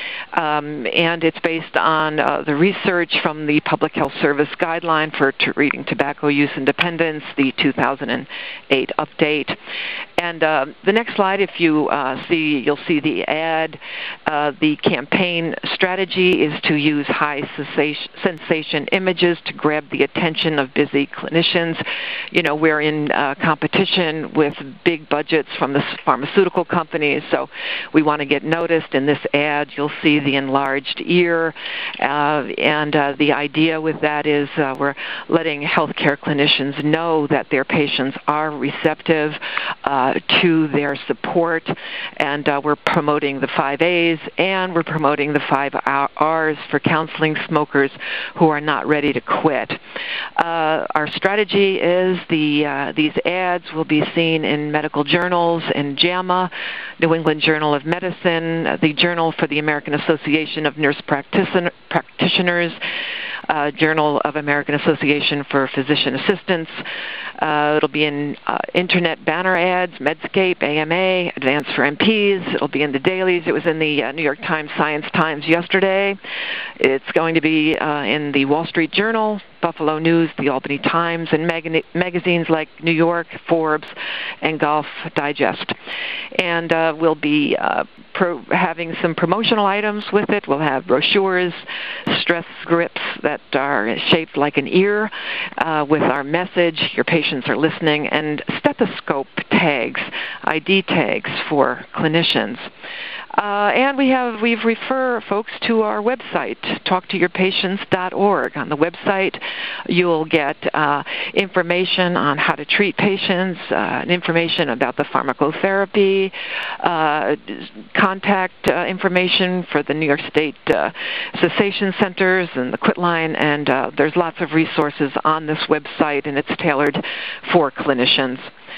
Um, and it's based on uh, the research from the Public Health Service Guideline for Treating Tobacco Use and Dependence, the two thousand eight update. And uh, the next slide, if you uh, see, you'll see the ad. Uh, the campaign strategy is to use high sensation images to grab the attention of busy clinicians. You know, we're in uh, competition with big budgets from the pharmaceutical companies, so we want to get noticed. In this ad, you'll see the enlarged ear, uh, and uh, the idea with that is uh, we're letting healthcare clinicians know that their patients are receptive uh, to their support, and uh, we're promoting the five A's, and we're promoting the five R's for counseling smokers who are not ready to quit. Uh, our strategy is the uh, these ads will be seen in medical journals, in JAMA, New England Journal of Medicine, uh, the Journal for the American Association of Nurse Practicin- Practitioners, uh, Journal of American Association for Physician Assistants. Uh, it'll be in uh, internet banner ads, Medscape, A M A, Advance for M Ps. It'll be in the dailies. It was in the uh, New York Times Science Times yesterday. It's going to be uh, in the Wall Street Journal, Buffalo News, the Albany Times, and mag- magazines like New York, Forbes, and Golf Digest. And uh, we'll be uh, pro- having some promotional items with it. We'll have brochures, stress grips that are shaped like an ear uh, with our message, your patients are listening, and stethoscope tags, I D tags for clinicians. Uh, and we have we refer folks to our website, talk to your patients dot org. On the website, you'll get uh, information on how to treat patients, uh, information about the pharmacotherapy, uh, contact uh, information for the New York State uh, cessation centers and the Quit Line, and uh, there's lots of resources on this website, and it's tailored for clinicians.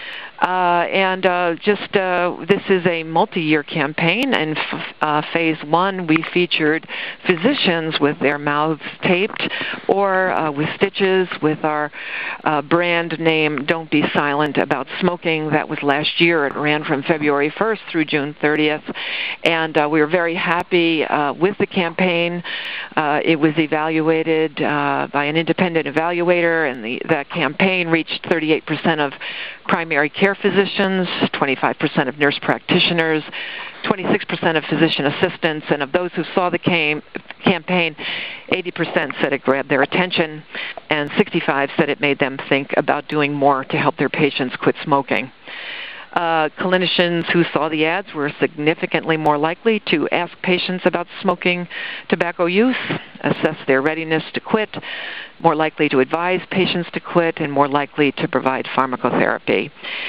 Uh, and uh, just uh, this is a multi-year campaign. In f- uh, phase one, we featured physicians with their mouths taped or uh, with stitches with our uh, brand name, Don't Be Silent About Smoking. That was last year. It ran from February first through June thirtieth. And uh, we were very happy uh, with the campaign. Uh, it was evaluated uh, by an independent evaluator, and the, the campaign reached thirty-eight percent of primary care physicians, twenty-five percent of nurse practitioners, twenty-six percent of physician assistants, and of those who saw the cam- campaign, eighty percent said it grabbed their attention, and sixty-five percent said it made them think about doing more to help their patients quit smoking. Uh, clinicians who saw the ads were significantly more likely to ask patients about smoking tobacco use, assess their readiness to quit, more likely to advise patients to quit, and more likely to provide pharmacotherapy.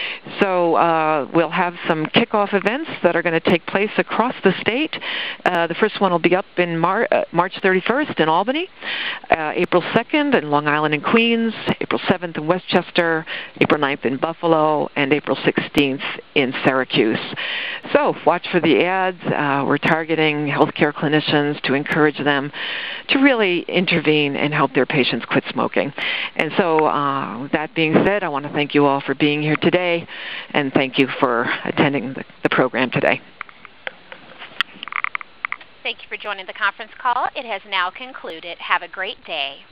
So uh, we'll have some kickoff events that are going to take place across the state. Uh, the first one will be up in Mar- uh, March thirty-first in Albany, uh, April second in Long Island and Queens, April seventh in Westchester, April ninth in Buffalo, and April sixteenth in Syracuse. So watch for the ads. Uh, we're targeting healthcare clinicians to encourage them to really intervene and help their patients quit smoking. And so uh, that being said, I want to thank you all for being here today, and thank you for attending the, the program today. Thank you for joining the conference call. It has now concluded. Have a great day.